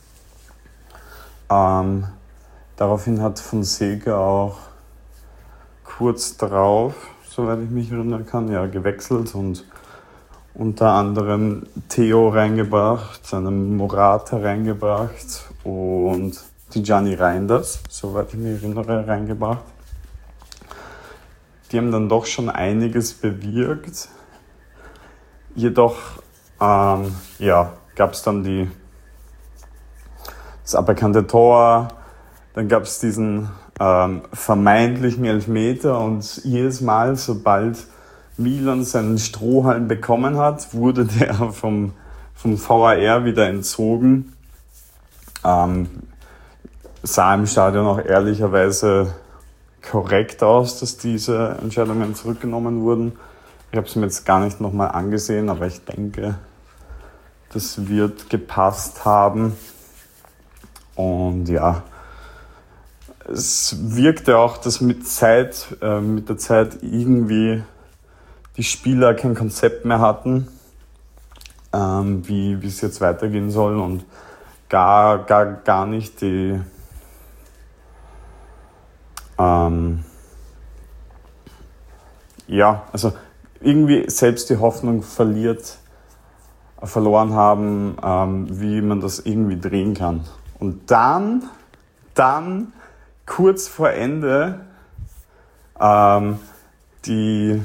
G: Daraufhin hat Fonseca auch kurz darauf, soweit ich mich erinnern kann, gewechselt und unter anderem Theo reingebracht, seinen Morata reingebracht und Tijani Reinders, soweit ich mich erinnere, reingebracht. Die haben dann doch schon einiges bewirkt. Jedoch gab es dann das aberkannte Tor, dann gab es diesen vermeintlichen Elfmeter und jedes Mal, sobald Milan seinen Strohhalm bekommen hat, wurde der vom VAR wieder entzogen. Sah im Stadion auch ehrlicherweise korrekt aus, dass diese Entscheidungen zurückgenommen wurden. Ich habe es mir jetzt gar nicht nochmal angesehen, aber ich denke, das wird gepasst haben. Und ja, es wirkte auch, dass mit der Zeit irgendwie die Spieler kein Konzept mehr hatten, wie es jetzt weitergehen soll und gar nicht die also irgendwie selbst die Hoffnung verloren haben, wie man das irgendwie drehen kann. Und dann kurz vor Ende die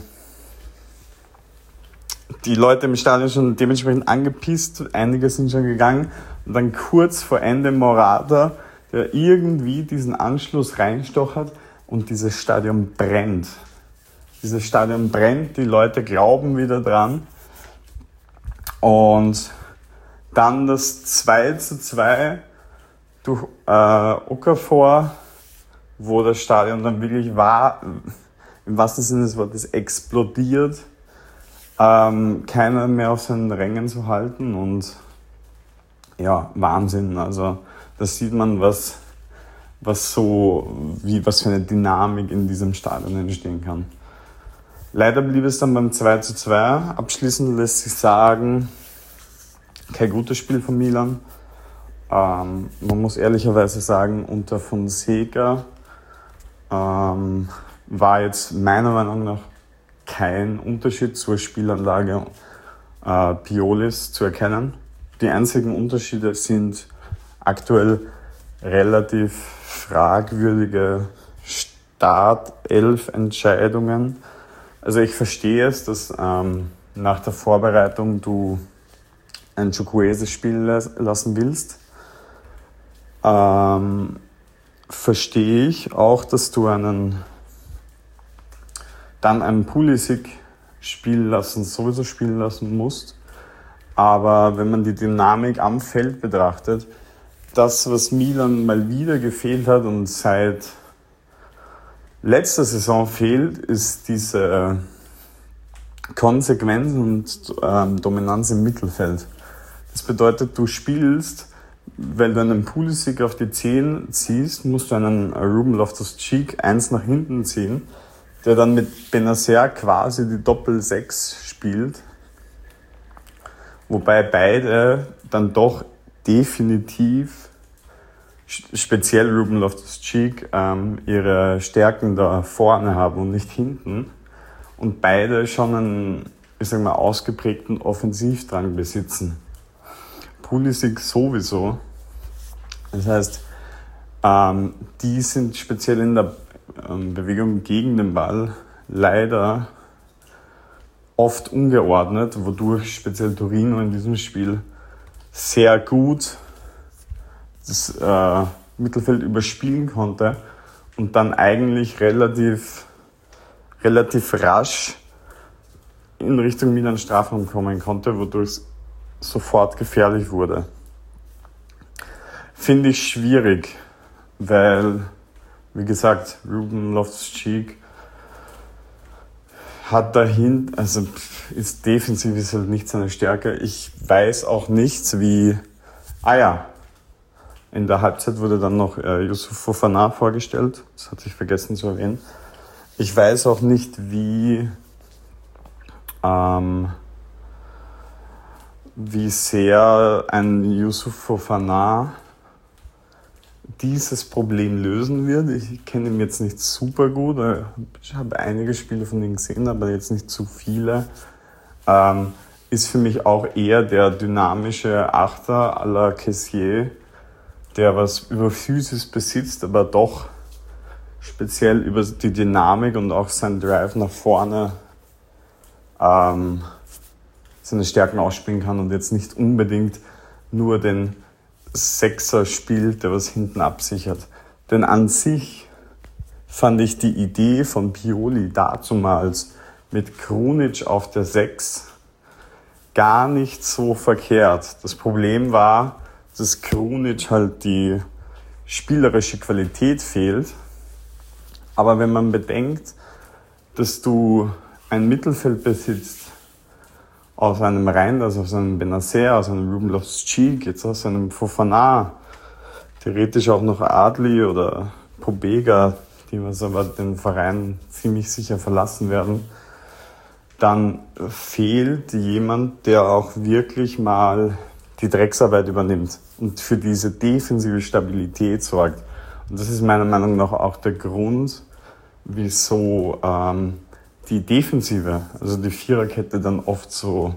G: Leute im Stadion schon dementsprechend angepisst, einige sind schon gegangen und dann kurz vor Ende Morata, der irgendwie diesen Anschluss reinstochert und dieses Stadion brennt. Dieses Stadion brennt, die Leute glauben wieder dran. Und dann das 2:2 durch Okafor, wo das Stadion dann wirklich war, im wahrsten Sinne des Wortes explodiert. Keiner mehr auf seinen Rängen zu halten und ja, Wahnsinn. Also da sieht man, was für eine Dynamik in diesem Stadion entstehen kann. Leider blieb es dann beim 2:2. Abschließend lässt sich sagen, kein gutes Spiel von Milan. Man muss ehrlicherweise sagen, unter Fonseca war jetzt meiner Meinung nach kein Unterschied zur Spielanlage Piolis zu erkennen. Die einzigen Unterschiede sind aktuell relativ fragwürdige Startelf-Entscheidungen. Also ich verstehe es, dass nach der Vorbereitung du ein Chukwueze spielen lassen willst. Verstehe ich auch, dass du dann einen Pulisic sowieso spielen lassen musst. Aber wenn man die Dynamik am Feld betrachtet, das, was Milan mal wieder gefehlt hat und seit letzter Saison fehlt, ist diese Konsequenz und Dominanz im Mittelfeld. Das bedeutet, du spielst, wenn du einen Pulisic auf die 10 ziehst, musst du einen Ruben Loftus-Cheek 1 nach hinten ziehen, der dann mit Benacer quasi die Doppel-6 spielt, wobei beide dann doch definitiv, speziell Ruben Loftus-Cheek, ihre Stärken da vorne haben und nicht hinten und beide schon einen, ausgeprägten Offensivdrang besitzen. Pulisic sowieso. Das heißt, die sind speziell in der Bewegung gegen den Ball leider oft ungeordnet, wodurch speziell Torino in diesem Spiel sehr gut das Mittelfeld überspielen konnte und dann eigentlich relativ rasch in Richtung Milan Strafraum kommen konnte, wodurch es sofort gefährlich wurde. Finde ich schwierig, weil, wie gesagt, Ruben Loftus-Cheek hat dahin, also ist defensiv ist halt nicht seine Stärke. Ich weiß auch nicht, wie, in der Halbzeit wurde dann noch Youssouf Fofana vorgestellt, das hatte ich vergessen zu erwähnen. Ich weiß auch nicht, wie sehr ein Youssouf Fofana dieses Problem lösen wird. Ich kenne ihn jetzt nicht super gut. Ich habe einige Spiele von ihm gesehen, aber jetzt nicht zu viele. Ist für mich auch eher der dynamische Achter à la Kessié, der was über Physis besitzt, aber doch speziell über die Dynamik und auch sein Drive nach vorne seine Stärken ausspielen kann und jetzt nicht unbedingt nur den Sechser spielt, der was hinten absichert. Denn an sich fand ich die Idee von Pioli dazumals mit Krunic auf der 6 gar nicht so verkehrt. Das Problem war, dass Krunic halt die spielerische Qualität fehlt. Aber wenn man bedenkt, dass du ein Mittelfeld besitzt, aus einem Reinders, aus einem Benacer, aus einem Ruben Loftus-Cheek, jetzt aus einem Fofana, theoretisch auch noch Adli oder Pobega, die was aber den Verein ziemlich sicher verlassen werden, dann fehlt jemand, der auch wirklich mal die Drecksarbeit übernimmt und für diese defensive Stabilität sorgt. Und das ist meiner Meinung nach auch der Grund, wieso die Defensive, also die Viererkette dann oft so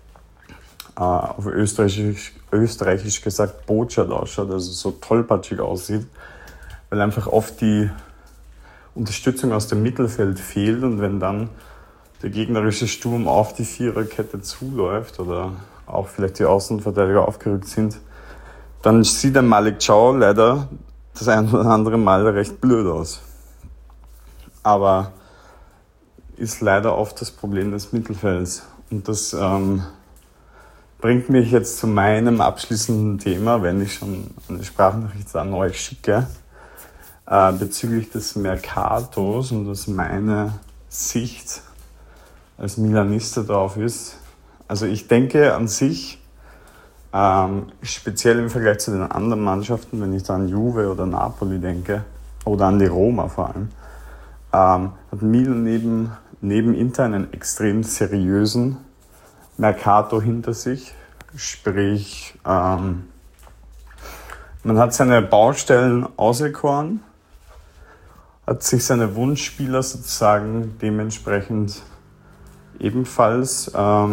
G: auf österreichisch gesagt botschert ausschaut, also so tollpatschig aussieht, weil einfach oft die Unterstützung aus dem Mittelfeld fehlt und wenn dann der gegnerische Sturm auf die Viererkette zuläuft oder auch vielleicht die Außenverteidiger aufgerückt sind, dann sieht der Malik Thiaw leider das ein oder andere Mal recht blöd aus. Aber ist leider oft das Problem des Mittelfelds. Und das bringt mich jetzt zu meinem abschließenden Thema, wenn ich schon eine Sprachnachricht an euch schicke, bezüglich des Mercatos und was meine Sicht als Milanista drauf ist. Also ich denke an sich, speziell im Vergleich zu den anderen Mannschaften, wenn ich da an Juve oder Napoli denke, oder an die Roma vor allem, hat Milan neben Inter einen extrem seriösen Mercato hinter sich. Sprich, man hat seine Baustellen auserkoren, hat sich seine Wunschspieler sozusagen dementsprechend ebenfalls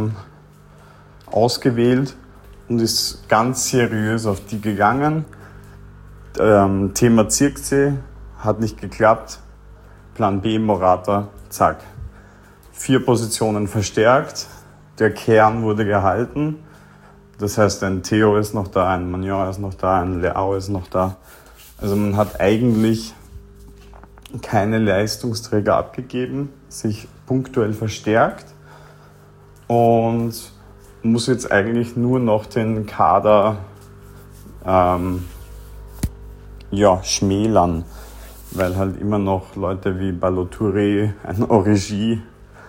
G: ausgewählt und ist ganz seriös auf die gegangen. Thema Zirkzee hat nicht geklappt. Plan B, Morata, zack. 4 Positionen verstärkt. Der Kern wurde gehalten. Das heißt, ein Theo ist noch da, ein Magnon ist noch da, ein Leao ist noch da. Also man hat eigentlich keine Leistungsträger abgegeben, sich punktuell verstärkt und muss jetzt eigentlich nur noch den Kader schmälern, weil halt immer noch Leute wie Ballo-Touré, ein Origi,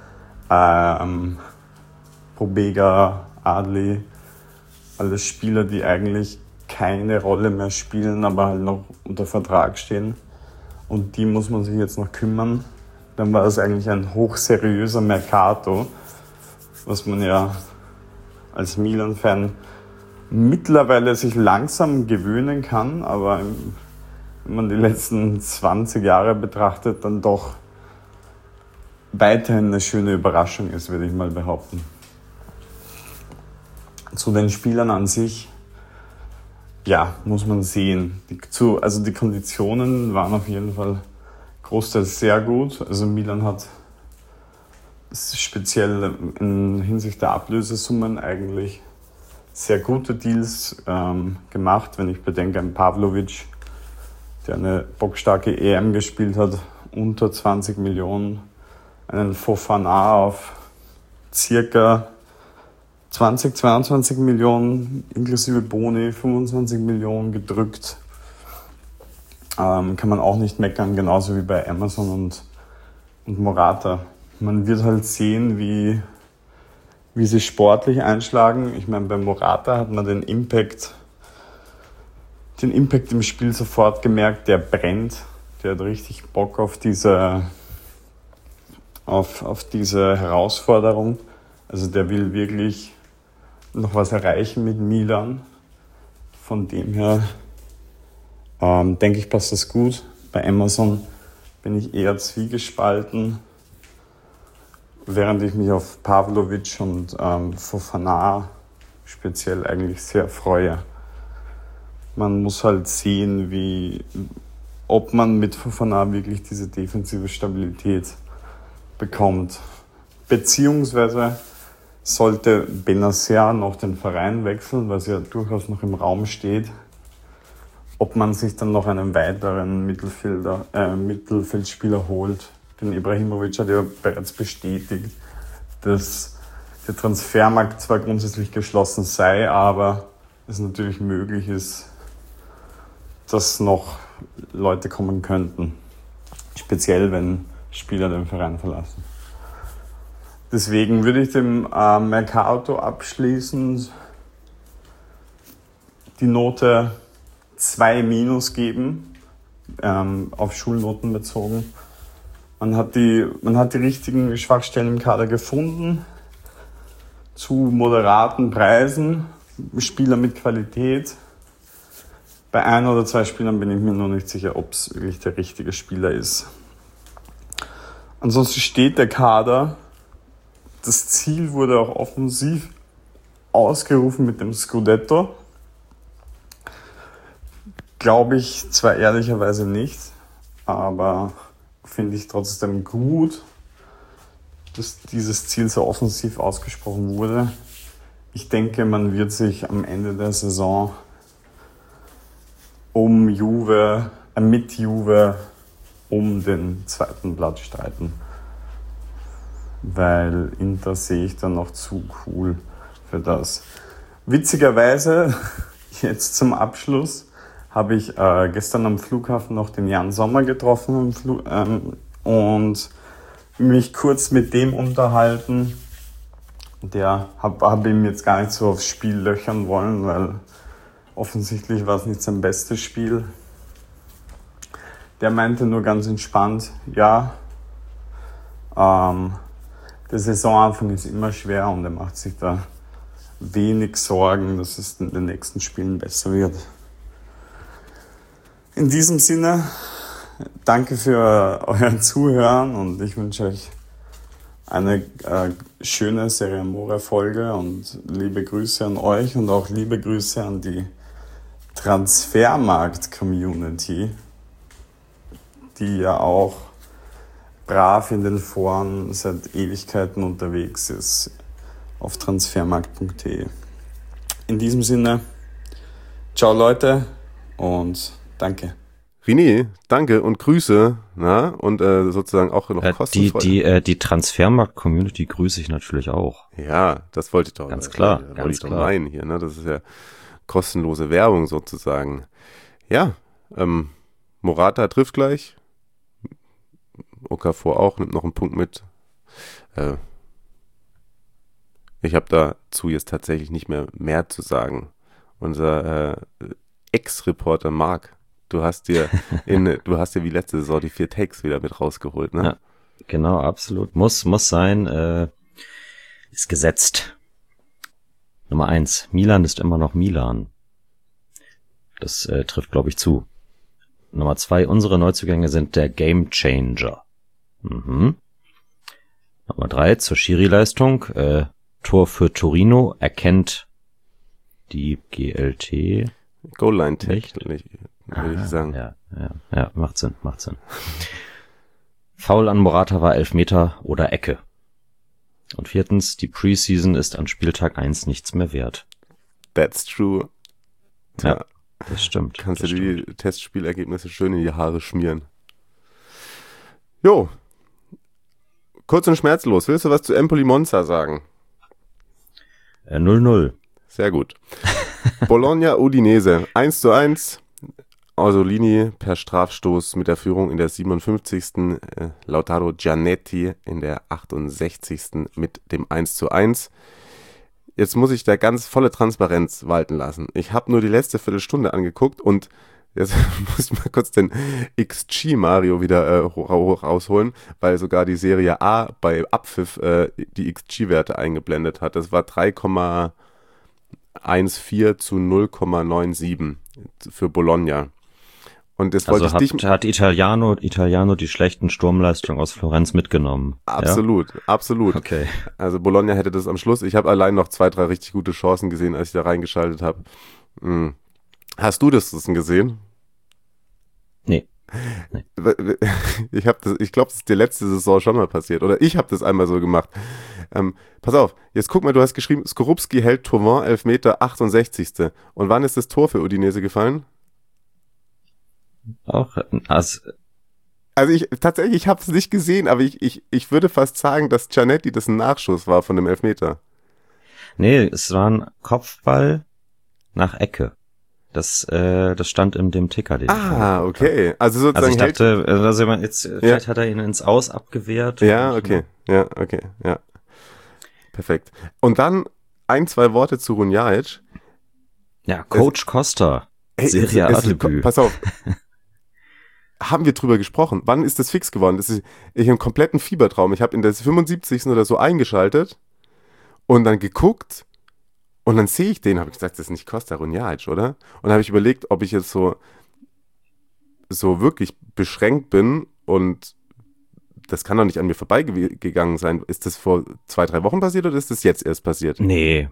G: Pobega, Adli, alles Spieler, die eigentlich keine Rolle mehr spielen, aber halt noch unter Vertrag stehen. Und die muss man sich jetzt noch kümmern. Dann war das eigentlich ein hochseriöser Mercato, was man ja als Milan-Fan mittlerweile sich langsam gewöhnen kann, aber wenn man die letzten 20 Jahre betrachtet, dann doch weiterhin eine schöne Überraschung ist, würde ich mal behaupten. Zu den Spielern an sich, ja, muss man sehen. Die Konditionen waren auf jeden Fall großteils sehr gut. Also Milan hat speziell in Hinsicht der Ablösesummen eigentlich sehr gute Deals gemacht. Wenn ich bedenke, ein Pavlovic, der eine bockstarke EM gespielt hat, unter 20 Millionen, einen Fofana auf circa 20, 22 Millionen, inklusive Boni, 25 Millionen gedrückt. Kann man auch nicht meckern, genauso wie bei Amazon und Morata. Man wird halt sehen, wie sie sportlich einschlagen. Ich meine, bei Morata hat man den Impact im Spiel sofort gemerkt, der brennt. Der hat richtig Bock auf diese Herausforderung. Also der will wirklich noch was erreichen mit Milan. Von dem her denke ich, passt das gut. Bei Amazon bin ich eher zwiegespalten, während ich mich auf Pavlovic und Fofana speziell eigentlich sehr freue. Man muss halt sehen, ob man mit Fofana wirklich diese defensive Stabilität bekommt. Beziehungsweise sollte Benacer noch den Verein wechseln, was ja durchaus noch im Raum steht, ob man sich dann noch einen weiteren Mittelfeldspieler holt. Denn Ibrahimovic hat ja bereits bestätigt, dass der Transfermarkt zwar grundsätzlich geschlossen sei, aber es natürlich möglich ist, dass noch Leute kommen könnten. Speziell, wenn Spieler den Verein verlassen. Deswegen würde ich dem Mercato abschließend die Note 2- geben, auf Schulnoten bezogen. Man hat die richtigen Schwachstellen im Kader gefunden, zu moderaten Preisen, Spieler mit Qualität. Bei 1 oder 2 Spielern bin ich mir noch nicht sicher, ob es wirklich der richtige Spieler ist. Ansonsten steht der Kader. Das Ziel wurde auch offensiv ausgerufen mit dem Scudetto. Glaube ich zwar ehrlicherweise nicht, aber finde ich trotzdem gut, dass dieses Ziel so offensiv ausgesprochen wurde. Ich denke, man wird sich am Ende der Saison mit Juve um den 2. Platz streiten. Weil Inter sehe ich dann noch zu cool für das. Witzigerweise, jetzt zum Abschluss, habe ich gestern am Flughafen noch den Jan Sommer getroffen und mich kurz mit dem unterhalten. Der habe ihm jetzt gar nicht so aufs Spiel löchern wollen, weil offensichtlich war es nicht sein bestes Spiel. Der meinte nur ganz entspannt, ja, der Saisonanfang ist immer schwer und er macht sich da wenig Sorgen, dass es in den nächsten Spielen besser wird. In diesem Sinne, danke für euer Zuhören und ich wünsche euch eine schöne Serie Amore-Folge und liebe Grüße an euch und auch liebe Grüße an die Transfermarkt-Community, die ja auch brav in den Foren seit Ewigkeiten unterwegs ist auf transfermarkt.de. In diesem Sinne, ciao Leute und danke.
A: René, danke und Grüße, und sozusagen auch noch
E: kostenfrei. Die Transfermarkt-Community grüße ich natürlich auch.
A: Ja, das wollte ich doch.
E: Ganz klar,
A: wollte ich doch meinen hier, ne? Das ist ja kostenlose Werbung sozusagen. Ja, Morata trifft gleich. Okafor auch, nimmt noch einen Punkt mit. Ich habe dazu jetzt tatsächlich nicht mehr zu sagen. Unser Ex-Reporter Marc, du hast dir wie letzte Saison die 4 Takes wieder mit rausgeholt, ne?
E: Ja, genau, absolut. Muss sein, ist gesetzt. Nummer 1, Milan ist immer noch Milan. Das trifft, glaube ich, zu. Nummer 2, unsere Neuzugänge sind der Game Changer. Nummer 3, zur Schiri-Leistung, Tor für Torino, erkennt die GLT.
A: Goal-Line-Tech, würde ich sagen.
E: Ja, macht Sinn. Foul an Morata war Elfmeter oder Ecke. Und 4, die Preseason ist an Spieltag 1 nichts mehr wert.
A: That's true.
E: Ja, das stimmt.
A: Kannst du die Testspielergebnisse schön in die Haare schmieren. Jo. Kurz und schmerzlos. Willst du was zu Empoli Monza sagen?
E: 0-0.
A: Sehr gut. Bologna Udinese 1:1. Orsolini per Strafstoß mit der Führung in der 57. Lautaro Giannetti in der 68. mit dem 1:1. Jetzt muss ich da ganz volle Transparenz walten lassen. Ich habe nur die letzte Viertelstunde angeguckt und jetzt muss ich mal kurz den XG Mario wieder rausholen, weil sogar die Serie A bei Abpfiff die XG-Werte eingeblendet hat. Das war 3,14 zu 0,97 für Bologna. Und das wollte
E: hat Italiano die schlechten Sturmleistungen aus Florenz mitgenommen?
A: Absolut,
E: ja?
A: Absolut.
E: Okay.
A: Also Bologna hätte das am Schluss. Ich habe allein noch 2, 3 richtig gute Chancen gesehen, als ich da reingeschaltet habe. Hast du das gesehen?
E: Nee.
A: Ich glaube, das ist dir letzte Saison schon mal passiert. Oder ich habe das einmal so gemacht. Pass auf, jetzt guck mal, du hast geschrieben, Skorupski hält Thauvin, Elfmeter, 68. Und wann ist das Tor für Udinese gefallen?
E: Auch
A: also ich habe es nicht gesehen, aber ich würde fast sagen, dass Giannetti das ein Nachschuss war von dem Elfmeter.
E: Nee, es war ein Kopfball nach Ecke. Das stand in dem Ticker, den
A: okay. Also sozusagen.
E: Also ich dachte, vielleicht hat er ihn ins Aus abgewehrt.
A: Ja, okay. Ja. Perfekt. Und dann 1, 2 Worte zu Runjaic.
E: Ja, Coach Costa. Serie A-Debüt.
A: Pass auf. Haben wir drüber gesprochen. Wann ist das fix geworden? Ich habe einen kompletten Fiebertraum. Ich habe in der 75. oder so eingeschaltet und dann geguckt und dann sehe ich den, habe ich gesagt, das ist nicht Costa Runjaic, oder? Und dann habe ich überlegt, ob ich jetzt so wirklich beschränkt bin und das kann doch nicht an mir vorbeigegangen sein. Ist das vor 2, 3 Wochen passiert oder ist das jetzt erst passiert?
E: Nee,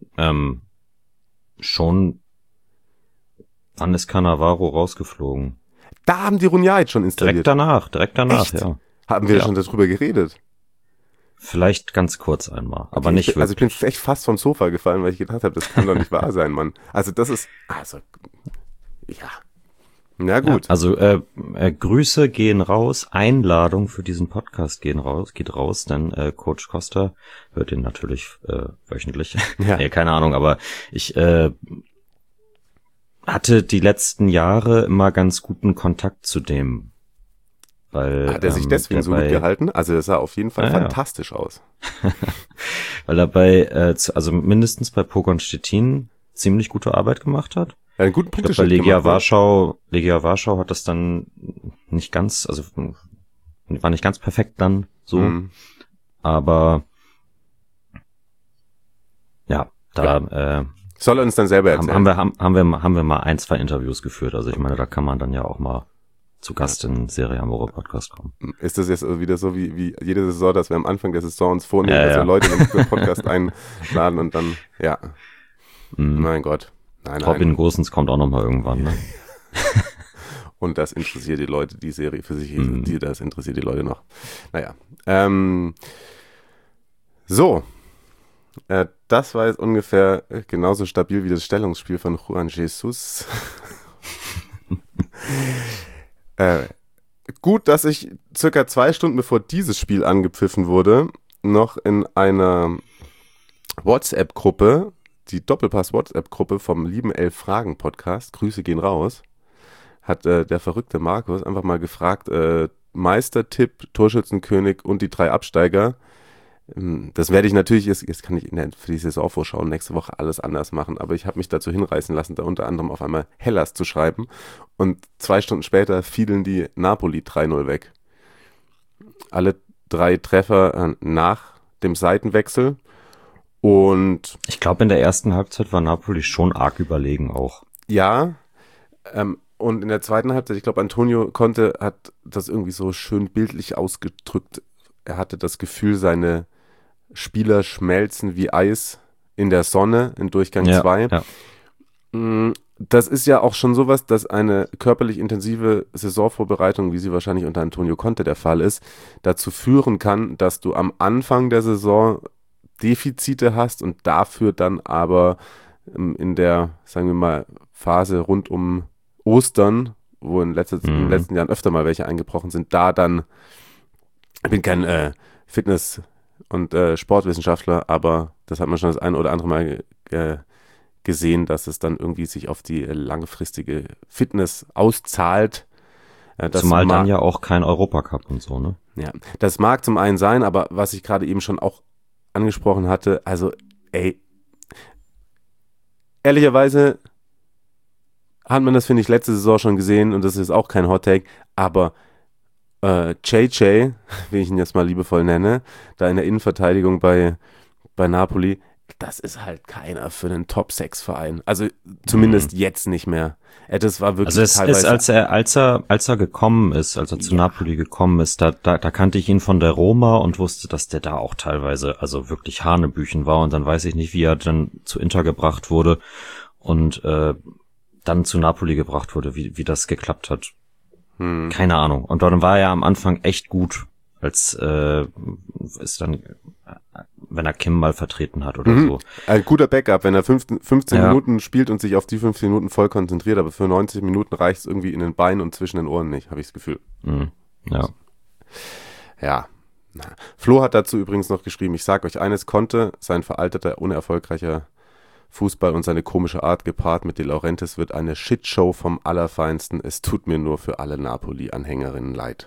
E: schon. Wann ist Cannavaro rausgeflogen?
A: Da haben die Runjaic schon installiert.
E: Direkt danach,
A: echt?
E: Ja.
A: Haben wir schon darüber geredet?
E: Vielleicht ganz kurz einmal, aber nicht wirklich.
A: Also ich bin echt fast vom Sofa gefallen, weil ich gedacht habe, das kann doch nicht wahr sein, Mann. Also das ist, ja. Na gut.
E: Ja, also Grüße gehen raus, Einladung für diesen Podcast geht raus, denn Coach Costa hört ihn natürlich wöchentlich. Ja. Nee, keine Ahnung, aber ich hatte die letzten Jahre immer ganz guten Kontakt zu dem. Weil,
A: hat er sich deswegen so gut gehalten? Also das sah auf jeden Fall fantastisch aus.
E: Weil er also mindestens bei Pogon Stettin ziemlich gute Arbeit gemacht hat.
A: Ja, einen guten Punkt
E: bei Legia Warschau hat das dann nicht ganz, also war nicht ganz perfekt dann so. Aber ja, Da
A: soll er uns dann selber erzählen.
E: Haben wir mal 1-2 Interviews geführt. Also ich meine, da kann man dann ja auch mal zu Gast in Serie Amore Podcast kommen.
A: Ist das jetzt wieder so wie jede Saison, dass wir am Anfang der Saison uns vornehmen, dass wir Leute in den Podcast einladen und dann, ja. Mein Gott. Nein.
E: Robin Gosens kommt auch nochmal irgendwann, ne?
A: Und das interessiert die Leute, die Serie für sich, das interessiert die Leute noch. Naja. Das war jetzt ungefähr genauso stabil wie das Stellungsspiel von Juan Jesus. Gut, dass ich circa 2 Stunden bevor dieses Spiel angepfiffen wurde, noch in einer WhatsApp-Gruppe, die Doppelpass-WhatsApp-Gruppe vom lieben 11 Fragen Podcast, Grüße gehen raus, hat der verrückte Markus einfach mal gefragt, Meistertipp, Torschützenkönig und die 3 Absteiger. Das werde ich natürlich, jetzt kann ich für die Saisonvorschau nächste Woche alles anders machen, aber ich habe mich dazu hinreißen lassen, da unter anderem auf einmal Hellas zu schreiben und 2 Stunden später fielen die Napoli 3-0 weg. Alle 3 Treffer nach dem Seitenwechsel und
E: ich glaube, in der ersten Halbzeit war Napoli schon arg überlegen auch.
A: Ja, und in der zweiten Halbzeit, ich glaube, Antonio Conte hat das irgendwie so schön bildlich ausgedrückt. Er hatte das Gefühl, seine Spieler schmelzen wie Eis in der Sonne in Durchgang 2. Ja. Das ist ja auch schon sowas, dass eine körperlich intensive Saisonvorbereitung, wie sie wahrscheinlich unter Antonio Conte der Fall ist, dazu führen kann, dass du am Anfang der Saison Defizite hast und dafür dann aber in der, sagen wir mal, Phase rund um Ostern, wo in den letzten Jahren öfter mal welche eingebrochen sind, da dann, ich bin kein Fitness- und Sportwissenschaftler, aber das hat man schon das ein oder andere Mal gesehen, dass es dann irgendwie sich auf die langfristige Fitness auszahlt.
E: Zumal dann ja auch kein Europacup und so, ne?
A: Ja, das mag zum einen sein, aber was ich gerade eben schon auch angesprochen hatte, also ehrlicherweise hat man das, finde ich, letzte Saison schon gesehen und das ist auch kein Hot Take, aber JJ, wie ich ihn jetzt mal liebevoll nenne, da in der Innenverteidigung bei Napoli, das ist halt keiner für einen Top-6-Verein. Also zumindest jetzt nicht mehr. Das war wirklich
E: teilweise... als er gekommen ist, als er zu Napoli gekommen ist, da kannte ich ihn von der Roma und wusste, dass der da auch teilweise also wirklich Hanebüchen war und dann weiß ich nicht, wie er dann zu Inter gebracht wurde und dann zu Napoli gebracht wurde, wie das geklappt hat. Keine Ahnung. Und dann war er am Anfang echt gut, als ist dann, wenn er Kim mal vertreten hat oder so.
A: Ein guter Backup, wenn er 15 Minuten spielt und sich auf die 15 Minuten voll konzentriert, aber für 90 Minuten reicht es irgendwie in den Beinen und zwischen den Ohren nicht, habe ich das Gefühl. Ja. Flo hat dazu übrigens noch geschrieben, ich sag euch eines, Conte, sein veralteter, unerfolgreicher Fußball und seine komische Art gepaart mit De Laurentiis wird eine Shitshow vom Allerfeinsten. Es tut mir nur für alle Napoli-Anhängerinnen leid.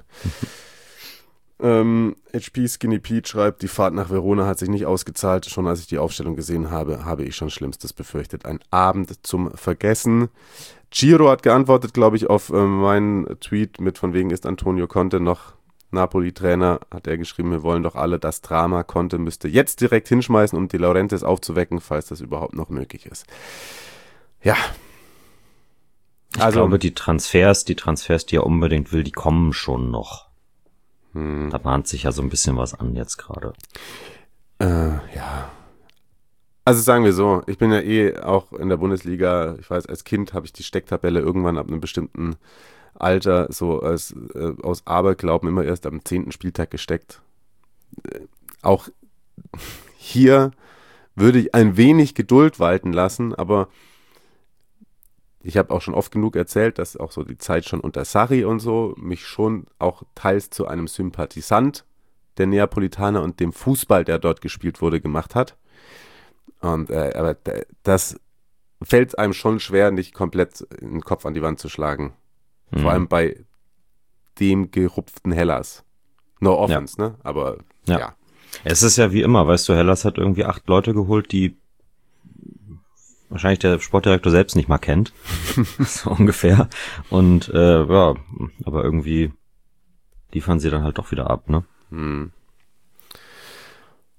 A: HP Skinny Pete schreibt, die Fahrt nach Verona hat sich nicht ausgezahlt. Schon als ich die Aufstellung gesehen habe, habe ich schon Schlimmstes befürchtet. Ein Abend zum Vergessen. Giro hat geantwortet, glaube ich, auf meinen Tweet mit von wegen ist Antonio Conte noch Napoli-Trainer, hat er geschrieben, wir wollen doch alle das Drama. Conte müsste jetzt direkt hinschmeißen, um De Laurentiis aufzuwecken, falls das überhaupt noch möglich ist. Ja.
E: Ich glaube, die Transfers, die er unbedingt will, die kommen schon noch. Da bahnt sich ja so ein bisschen was an jetzt gerade.
A: Ja. Also sagen wir so, ich bin ja auch in der Bundesliga, ich weiß, als Kind habe ich die Stecktabelle irgendwann ab einem bestimmten Alter so aus Aberglauben immer erst am 10. Spieltag gesteckt. Auch hier würde ich ein wenig Geduld walten lassen, aber ich habe auch schon oft genug erzählt, dass auch so die Zeit schon unter Sarri und so mich schon auch teils zu einem Sympathisant der Neapolitaner und dem Fußball, der dort gespielt wurde, gemacht hat. Und aber das fällt einem schon schwer, nicht komplett den Kopf an die Wand zu schlagen. Vor allem bei dem gerupften Hellas. No offense, ne? Aber ja.
E: Es ist ja wie immer, weißt du, Hellas hat irgendwie 8 Leute geholt, die wahrscheinlich der Sportdirektor selbst nicht mal kennt. So ungefähr. Und aber irgendwie liefern sie dann halt doch wieder ab, ne?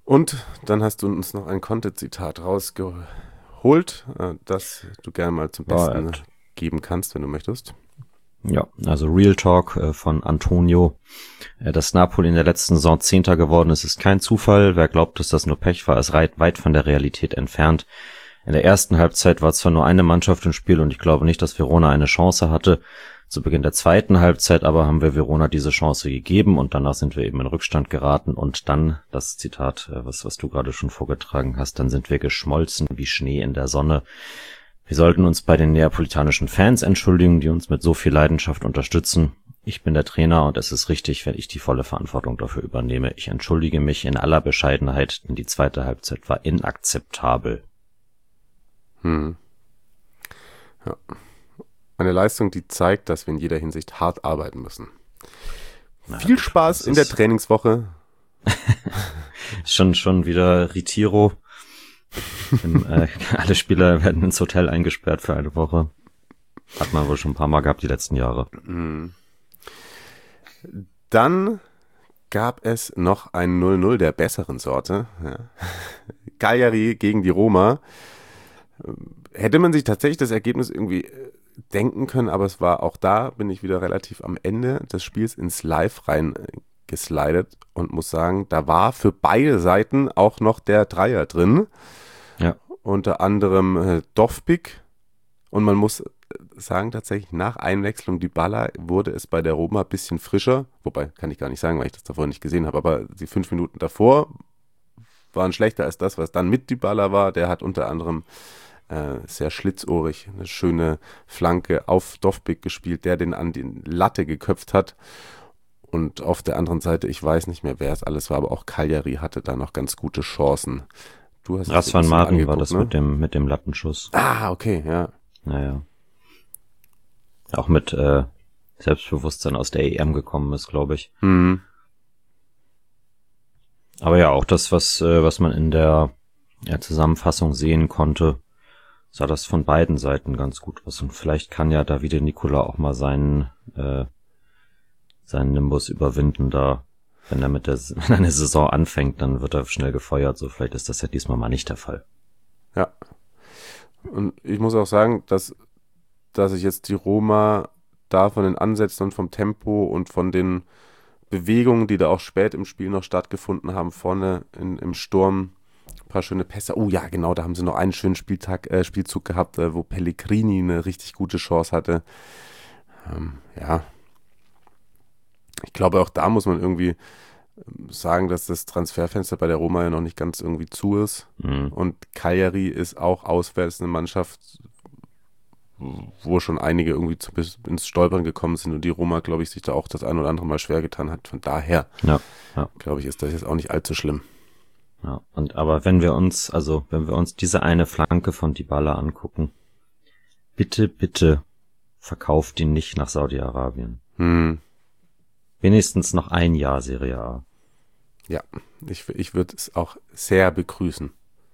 A: Und dann hast du uns noch ein Conte-Zitat rausgeholt, das du gerne mal zum Besten geben kannst, wenn du möchtest.
E: Ja, also Real Talk von Antonio. Dass Napoli in der letzten Saison 10. geworden ist kein Zufall. Wer glaubt, dass das nur Pech war, ist weit von der Realität entfernt. In der ersten Halbzeit war zwar nur eine Mannschaft im Spiel und ich glaube nicht, dass Verona eine Chance hatte. Zu Beginn der zweiten Halbzeit aber haben wir Verona diese Chance gegeben und danach sind wir eben in Rückstand geraten und dann, das Zitat, was du gerade schon vorgetragen hast, dann sind wir geschmolzen wie Schnee in der Sonne. Wir sollten uns bei den neapolitanischen Fans entschuldigen, die uns mit so viel Leidenschaft unterstützen. Ich bin der Trainer und es ist richtig, wenn ich die volle Verantwortung dafür übernehme. Ich entschuldige mich in aller Bescheidenheit, denn die zweite Halbzeit war inakzeptabel.
A: Ja. Eine Leistung, die zeigt, dass wir in jeder Hinsicht hart arbeiten müssen. Viel Spaß in der Trainingswoche.
E: Schon wieder Retiro. Alle Spieler werden ins Hotel eingesperrt für eine Woche. Hat man wohl schon ein paar Mal gehabt die letzten Jahre.
A: Dann gab es noch ein 0-0 der besseren Sorte. Ja. Cagliari gegen die Roma. Hätte man sich tatsächlich das Ergebnis irgendwie denken können, aber es war auch da, bin ich wieder relativ am Ende des Spiels ins Live rein geslidet und muss sagen, da war für beide Seiten auch noch der Dreier drin.
E: Ja.
A: Unter anderem Dovbyk und man muss sagen, tatsächlich nach Einwechslung Dybala wurde es bei der Roma ein bisschen frischer, wobei kann ich gar nicht sagen, weil ich das davor nicht gesehen habe, aber die 5 Minuten davor waren schlechter als das, was dann mit Dybala war. Der hat unter anderem sehr schlitzohrig eine schöne Flanke auf Dovbyk gespielt, der den an die Latte geköpft hat. Und auf der anderen Seite, ich weiß nicht mehr, wer es alles war, aber auch Cagliari hatte da noch ganz gute Chancen. Du hast
E: Razvan Martin war das, ne? mit dem Lattenschuss.
A: Ah, okay, ja.
E: Naja. Auch mit Selbstbewusstsein aus der EM gekommen ist, glaube ich.
A: Mhm.
E: Aber ja, auch das, was man in der Zusammenfassung sehen konnte, sah das von beiden Seiten ganz gut aus. Und vielleicht kann ja Davide Nicola auch mal seinen Nimbus überwinden da. Wenn er wenn eine Saison anfängt, dann wird er schnell gefeuert. So, vielleicht ist das ja diesmal mal nicht der Fall.
A: Ja. Und ich muss auch sagen, dass ich jetzt die Roma da von den Ansätzen und vom Tempo und von den Bewegungen, die da auch spät im Spiel noch stattgefunden haben, vorne im Sturm, ein paar schöne Pässe. Oh ja, genau, da haben sie noch einen schönen Spielzug gehabt, wo Pellegrini eine richtig gute Chance hatte. Ja. Ich glaube, auch da muss man irgendwie sagen, dass das Transferfenster bei der Roma ja noch nicht ganz irgendwie zu ist.
E: Mhm.
A: Und Cagliari ist auch auswärts eine Mannschaft, wo schon einige irgendwie ins Stolpern gekommen sind und die Roma, glaube ich, sich da auch das ein oder andere Mal schwer getan hat. Von daher, glaube ich, ist das jetzt auch nicht allzu schlimm.
E: Ja, aber wenn wir uns diese eine Flanke von Dybala angucken, bitte verkauft ihn nicht nach Saudi-Arabien. Wenigstens noch ein Jahr Serie A.
A: Ja, ich würde es auch sehr begrüßen.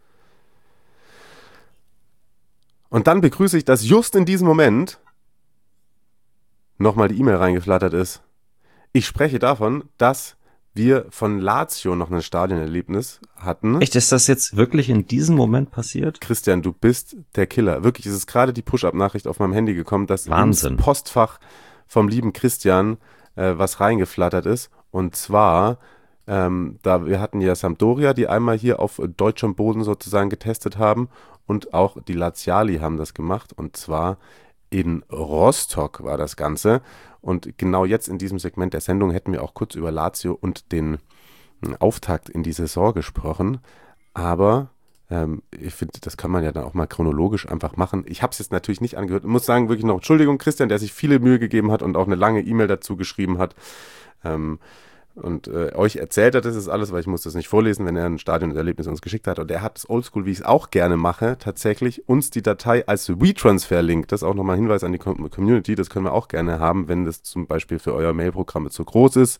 A: Und dann begrüße ich, dass just in diesem Moment nochmal die E-Mail reingeflattert ist. Ich spreche davon, dass wir von Lazio noch ein Stadionerlebnis hatten.
E: Echt, ist das jetzt wirklich in diesem Moment passiert?
A: Christian, du bist der Killer. Wirklich, es ist gerade die Push-Up-Nachricht auf meinem Handy gekommen, dass ins Postfach vom lieben Christian was reingeflattert ist. Und zwar, wir hatten ja Sampdoria, die einmal hier auf deutschem Boden sozusagen getestet haben. Und auch die Laziali haben das gemacht. Und zwar in Rostock war das Ganze. Und genau jetzt in diesem Segment der Sendung hätten wir auch kurz über Lazio und den Auftakt in die Saison gesprochen. Aber ich finde, das kann man ja dann auch mal chronologisch einfach machen. Ich habe es jetzt natürlich nicht angehört. Ich muss sagen, wirklich noch Entschuldigung, Christian, der sich viele Mühe gegeben hat und auch eine lange E-Mail dazu geschrieben hat. Und euch erzählt hat, das ist alles, weil ich muss das nicht vorlesen, wenn er ein Stadionerlebnis uns geschickt hat. Und er hat es oldschool, wie ich es auch gerne mache, tatsächlich uns die Datei als WeTransfer-Link, das ist auch nochmal ein Hinweis an die Community, das können wir auch gerne haben, wenn das zum Beispiel für euer Mailprogramm zu groß ist.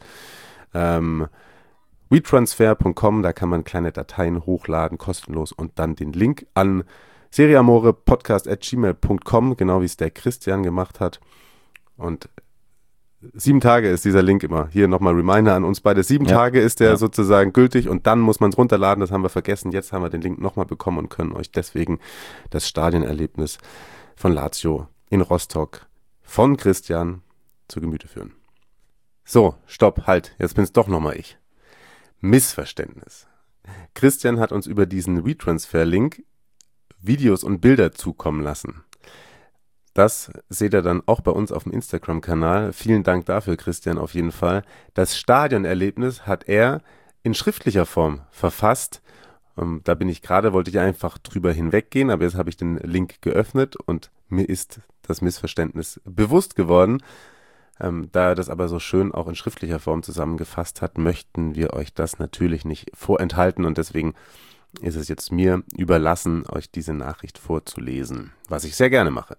A: WeTransfer.com, da kann man kleine Dateien hochladen, kostenlos, und dann den Link an seriamorepodcast@gmail.com, genau wie es der Christian gemacht hat. Und 7 Tage ist dieser Link immer. Hier nochmal Reminder an uns beide. 7 Tage ist der sozusagen gültig und dann muss man es runterladen. Das haben wir vergessen. Jetzt haben wir den Link nochmal bekommen und können euch deswegen das Stadionerlebnis von Lazio in Rostock von Christian zu Gemüte führen. So, stopp, halt. Jetzt bin's doch nochmal ich. Missverständnis. Christian hat uns über diesen WeTransfer-Link Videos und Bilder zukommen lassen. Das seht ihr dann auch bei uns auf dem Instagram-Kanal. Vielen Dank dafür, Christian, auf jeden Fall. Das Stadionerlebnis hat er in schriftlicher Form verfasst. Da wollte ich einfach drüber hinweggehen, aber jetzt habe ich den Link geöffnet und mir ist das Missverständnis bewusst geworden. Da er das aber so schön auch in schriftlicher Form zusammengefasst hat, möchten wir euch das natürlich nicht vorenthalten und deswegen ist es jetzt mir überlassen, euch diese Nachricht vorzulesen, was ich sehr gerne mache.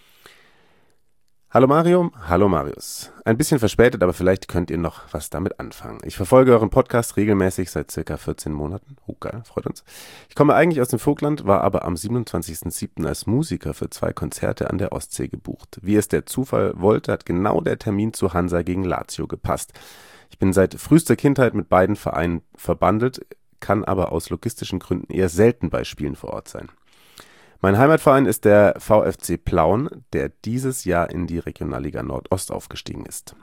A: Hallo Mario, hallo Marius. Ein bisschen verspätet, aber vielleicht könnt ihr noch was damit anfangen. Ich verfolge euren Podcast regelmäßig seit circa 14 Monaten. Oh geil, freut uns. Ich komme eigentlich aus dem Vogtland, war aber am 27.07. als Musiker für 2 Konzerte an der Ostsee gebucht. Wie es der Zufall wollte, hat genau der Termin zu Hansa gegen Lazio gepasst. Ich bin seit frühester Kindheit mit beiden Vereinen verbandelt, kann aber aus logistischen Gründen eher selten bei Spielen vor Ort sein. Mein Heimatverein ist der VfC Plauen, der dieses Jahr in die Regionalliga Nordost aufgestiegen ist.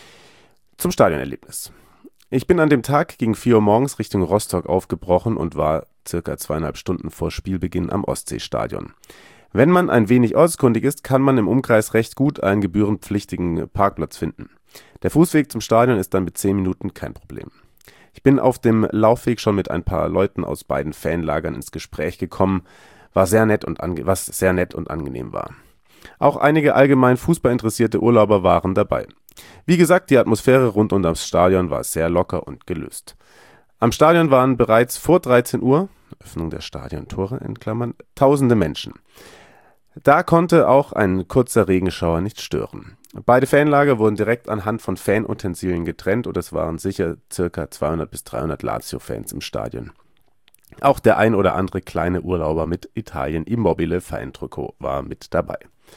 A: Zum Stadionerlebnis. Ich bin an dem Tag gegen 4 Uhr morgens Richtung Rostock aufgebrochen und war circa 2,5 Stunden vor Spielbeginn am Ostseestadion. Wenn man ein wenig ortskundig ist, kann man im Umkreis recht gut einen gebührenpflichtigen Parkplatz finden. Der Fußweg zum Stadion ist dann mit 10 Minuten kein Problem. Ich bin auf dem Laufweg schon mit ein paar Leuten aus beiden Fanlagern ins Gespräch gekommen, was sehr nett und angenehm war. Auch einige allgemein fußballinteressierte Urlauber waren dabei. Wie gesagt, die Atmosphäre rund um das Stadion war sehr locker und gelöst. Am Stadion waren bereits vor 13 Uhr, Öffnung der Stadiontore in Klammern, tausende Menschen. Da konnte auch ein kurzer Regenschauer nicht stören. Beide Fanlager wurden direkt anhand von Fanutensilien getrennt und es waren sicher ca. 200 bis 300 Lazio-Fans im Stadion. Auch der ein oder andere kleine Urlauber mit Italien Immobile Fantrikot war mit dabei.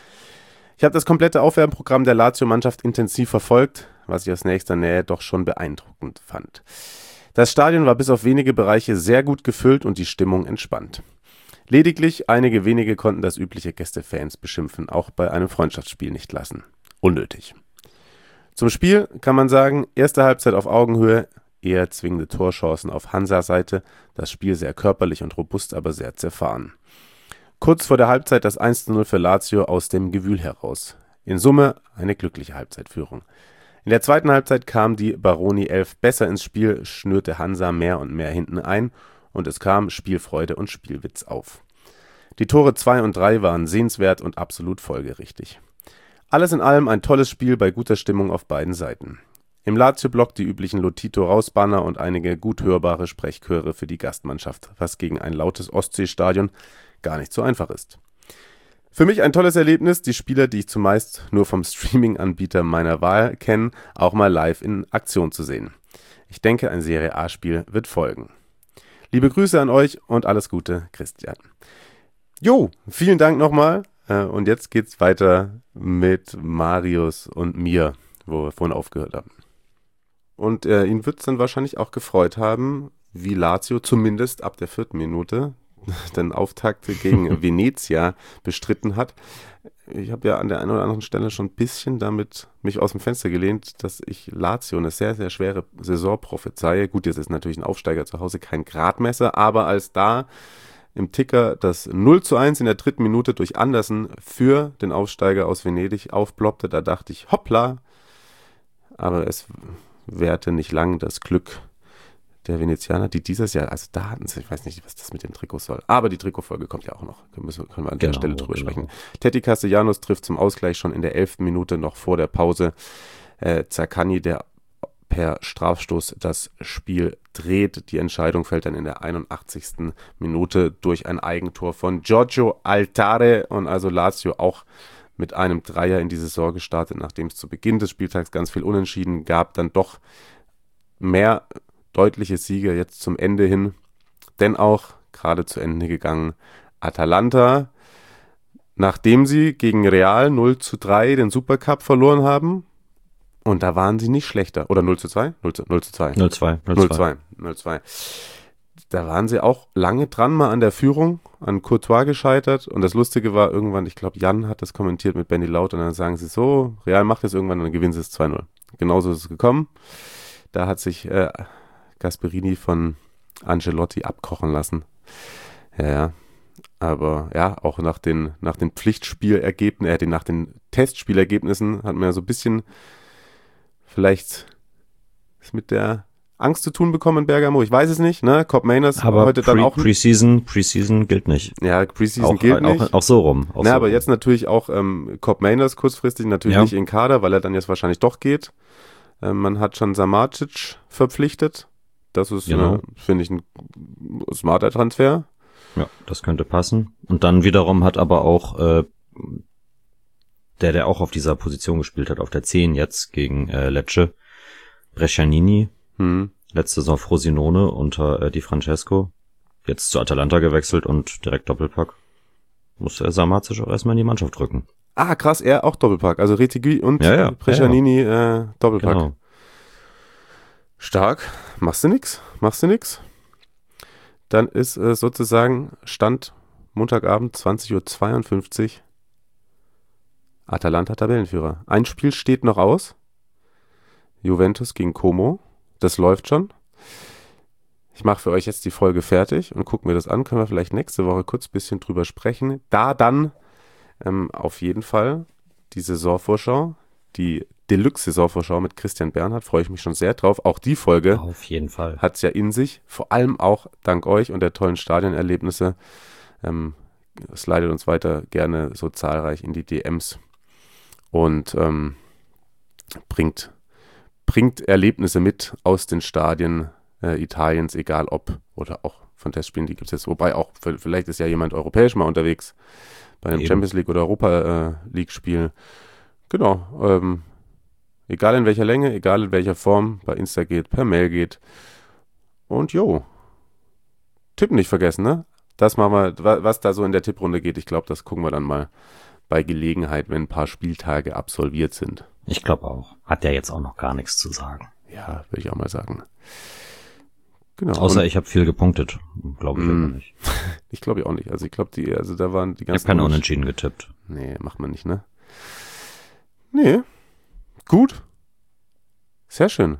A: Ich habe das komplette Aufwärmprogramm der Lazio-Mannschaft intensiv verfolgt, was ich aus nächster Nähe doch schon beeindruckend fand. Das Stadion war bis auf wenige Bereiche sehr gut gefüllt und die Stimmung entspannt. Lediglich einige wenige konnten das übliche Gästefans beschimpfen, auch bei einem Freundschaftsspiel nicht lassen. Unnötig. Zum Spiel kann man sagen, erste Halbzeit auf Augenhöhe, eher zwingende Torchancen auf Hansa-Seite, das Spiel sehr körperlich und robust, aber sehr zerfahren. Kurz vor der Halbzeit das 1:0 für Lazio aus dem Gewühl heraus. In Summe eine glückliche Halbzeitführung. In der zweiten Halbzeit kam die Baroni 11 besser ins Spiel, schnürte Hansa mehr und mehr hinten ein und es kam Spielfreude und Spielwitz auf. Die Tore 2 und 3 waren sehenswert und absolut folgerichtig. Alles in allem ein tolles Spiel bei guter Stimmung auf beiden Seiten. Im Lazio-Block die üblichen Lotito-Rausbanner und einige gut hörbare Sprechchöre für die Gastmannschaft, was gegen ein lautes Ostseestadion gar nicht so einfach ist. Für mich ein tolles Erlebnis, die Spieler, die ich zumeist nur vom Streaming-Anbieter meiner Wahl kenne, auch mal live in Aktion zu sehen. Ich denke, ein Serie-A-Spiel wird folgen. Liebe Grüße an euch und alles Gute, Christian. Jo, vielen Dank nochmal. Und jetzt geht's weiter mit Marius und mir, wo wir vorhin aufgehört haben. Und ihn wird es dann wahrscheinlich auch gefreut haben, wie Lazio zumindest ab der 4. Minute den Auftakt gegen Venezia bestritten hat. Ich habe ja an der einen oder anderen Stelle schon ein bisschen damit mich aus dem Fenster gelehnt, dass ich Lazio eine sehr, sehr schwere Saison prophezeie. Gut, jetzt ist natürlich ein Aufsteiger zu Hause kein Gradmesser, aber als da im Ticker das 0:1 in der 3. Minute durch Andersen für den Aufsteiger aus Venedig aufploppte, da dachte ich, hoppla, aber es währte nicht lang das Glück der Venezianer, die dieses Jahr, also da hatten sie, ich weiß nicht, was das mit dem Trikot soll, aber die Trikotfolge kommt ja auch noch, können wir an der Stelle drüber sprechen. Teti Castellanos trifft zum Ausgleich schon in der 11. Minute noch vor der Pause. Zaccagni, der per Strafstoß das Spiel dreht. Die Entscheidung fällt dann in der 81. Minute durch ein Eigentor von Giorgio Altare und also Lazio auch mit einem Dreier in die Saison gestartet, nachdem es zu Beginn des Spieltags ganz viel Unentschieden gab, dann doch mehr deutliche Siege jetzt zum Ende hin, denn auch gerade zu Ende gegangen Atalanta, nachdem sie gegen Real 0:3 den Supercup verloren haben, Und da waren sie nicht schlechter. Oder 0:2? 0:2. 0:2. Da waren sie auch lange dran, mal an der Führung, an Courtois gescheitert. Und das Lustige war irgendwann, ich glaube, Jan hat das kommentiert mit Benny Laut. Und dann sagen sie so, Real macht das irgendwann und dann gewinnen sie es 2:0. Genauso ist es gekommen. Da hat sich Gasperini von Ancelotti abkochen lassen. Ja. Aber ja, auch nach den Pflichtspielergebnissen, nach den Testspielergebnissen hat man ja so ein bisschen vielleicht mit der Angst zu tun bekommen in Bergamo. Ich weiß es nicht, ne? Cobb Mainers
E: aber
A: heute dann auch.
E: Preseason gilt nicht.
A: Ja, Preseason gilt nicht.
E: Auch so rum.
A: Aber jetzt natürlich auch Cobb Mainers kurzfristig natürlich nicht in Kader, weil er dann jetzt wahrscheinlich doch geht. Man hat schon Samardzic verpflichtet. Das ist, finde ich, ein smarter Transfer.
E: Ja, das könnte passen. Und dann wiederum hat aber auch der auch auf dieser Position gespielt hat, auf der 10 jetzt gegen Lecce, Brescianini, letzte Saison Frosinone unter Di Francesco, jetzt zu Atalanta gewechselt und direkt Doppelpack. Muss der Samardzic auch erstmal in die Mannschaft drücken.
A: Ah, krass, er auch Doppelpack, also Retegui und Brescianini Doppelpack. Genau. Stark, machst du nix. Dann ist sozusagen Stand Montagabend 20:52 Uhr Atalanta Tabellenführer. Ein Spiel steht noch aus. Juventus gegen Como. Das läuft schon. Ich mache für euch jetzt die Folge fertig und gucke mir das an. Können wir vielleicht nächste Woche kurz ein bisschen drüber sprechen. Da dann auf jeden Fall die Saisonvorschau, die Deluxe-Saisonvorschau mit Christian Bernhard. Freue ich mich schon sehr drauf. Auch die Folge
E: auf jeden Fall
A: hat es ja in sich. Vor allem auch dank euch und der tollen Stadionerlebnisse. Slidet uns weiter gerne so zahlreich in die DMs. Und bringt Erlebnisse mit aus den Stadien Italiens, egal ob oder auch von Testspielen, die gibt es jetzt. Wobei auch, vielleicht ist ja jemand europäisch mal unterwegs bei einem Champions League oder Europa League Spiel. Genau, egal in welcher Länge, egal in welcher Form, bei Insta geht, per Mail geht. Und Tippen nicht vergessen, ne? Das machen wir, was da so in der Tipprunde geht. Ich glaube, das gucken wir dann mal bei Gelegenheit, wenn ein paar Spieltage absolviert sind.
E: Ich glaube auch. Hat ja jetzt auch noch gar nichts zu sagen.
A: Ja, würde ich auch mal sagen. Genau.
E: Außer ich habe viel gepunktet. Glaube ich aber nicht.
A: Ich glaube auch nicht. Also ich glaube, da waren die ganzen...
E: Ich habe keine Unentschieden getippt.
A: Nee, macht man nicht, ne? Nee. Gut. Sehr schön.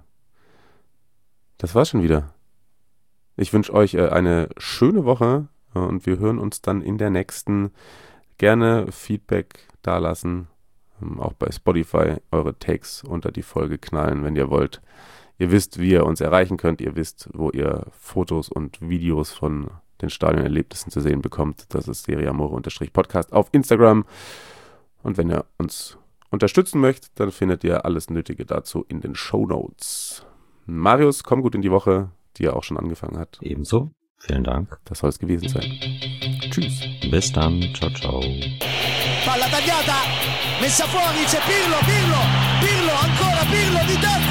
A: Das war's schon wieder. Ich wünsche euch eine schöne Woche und wir hören uns dann in der nächsten. Gerne Feedback dalassen, auch bei Spotify eure Takes unter die Folge knallen, wenn ihr wollt. Ihr wisst, wie ihr uns erreichen könnt. Ihr wisst, wo ihr Fotos und Videos von den Stadionerlebnissen zu sehen bekommt. Das ist seriamore_podcast auf Instagram. Und wenn ihr uns unterstützen möchtet, dann findet ihr alles Nötige dazu in den Shownotes. Marius, komm gut in die Woche, die ja auch schon angefangen hat.
E: Ebenso. Vielen Dank.
A: Das soll es gewesen sein. Tschüss.
E: Bis dann. Ciao, ciao.
B: Palla tagliata, messa fuori, c'è Pirlo, ancora Pirlo di testa.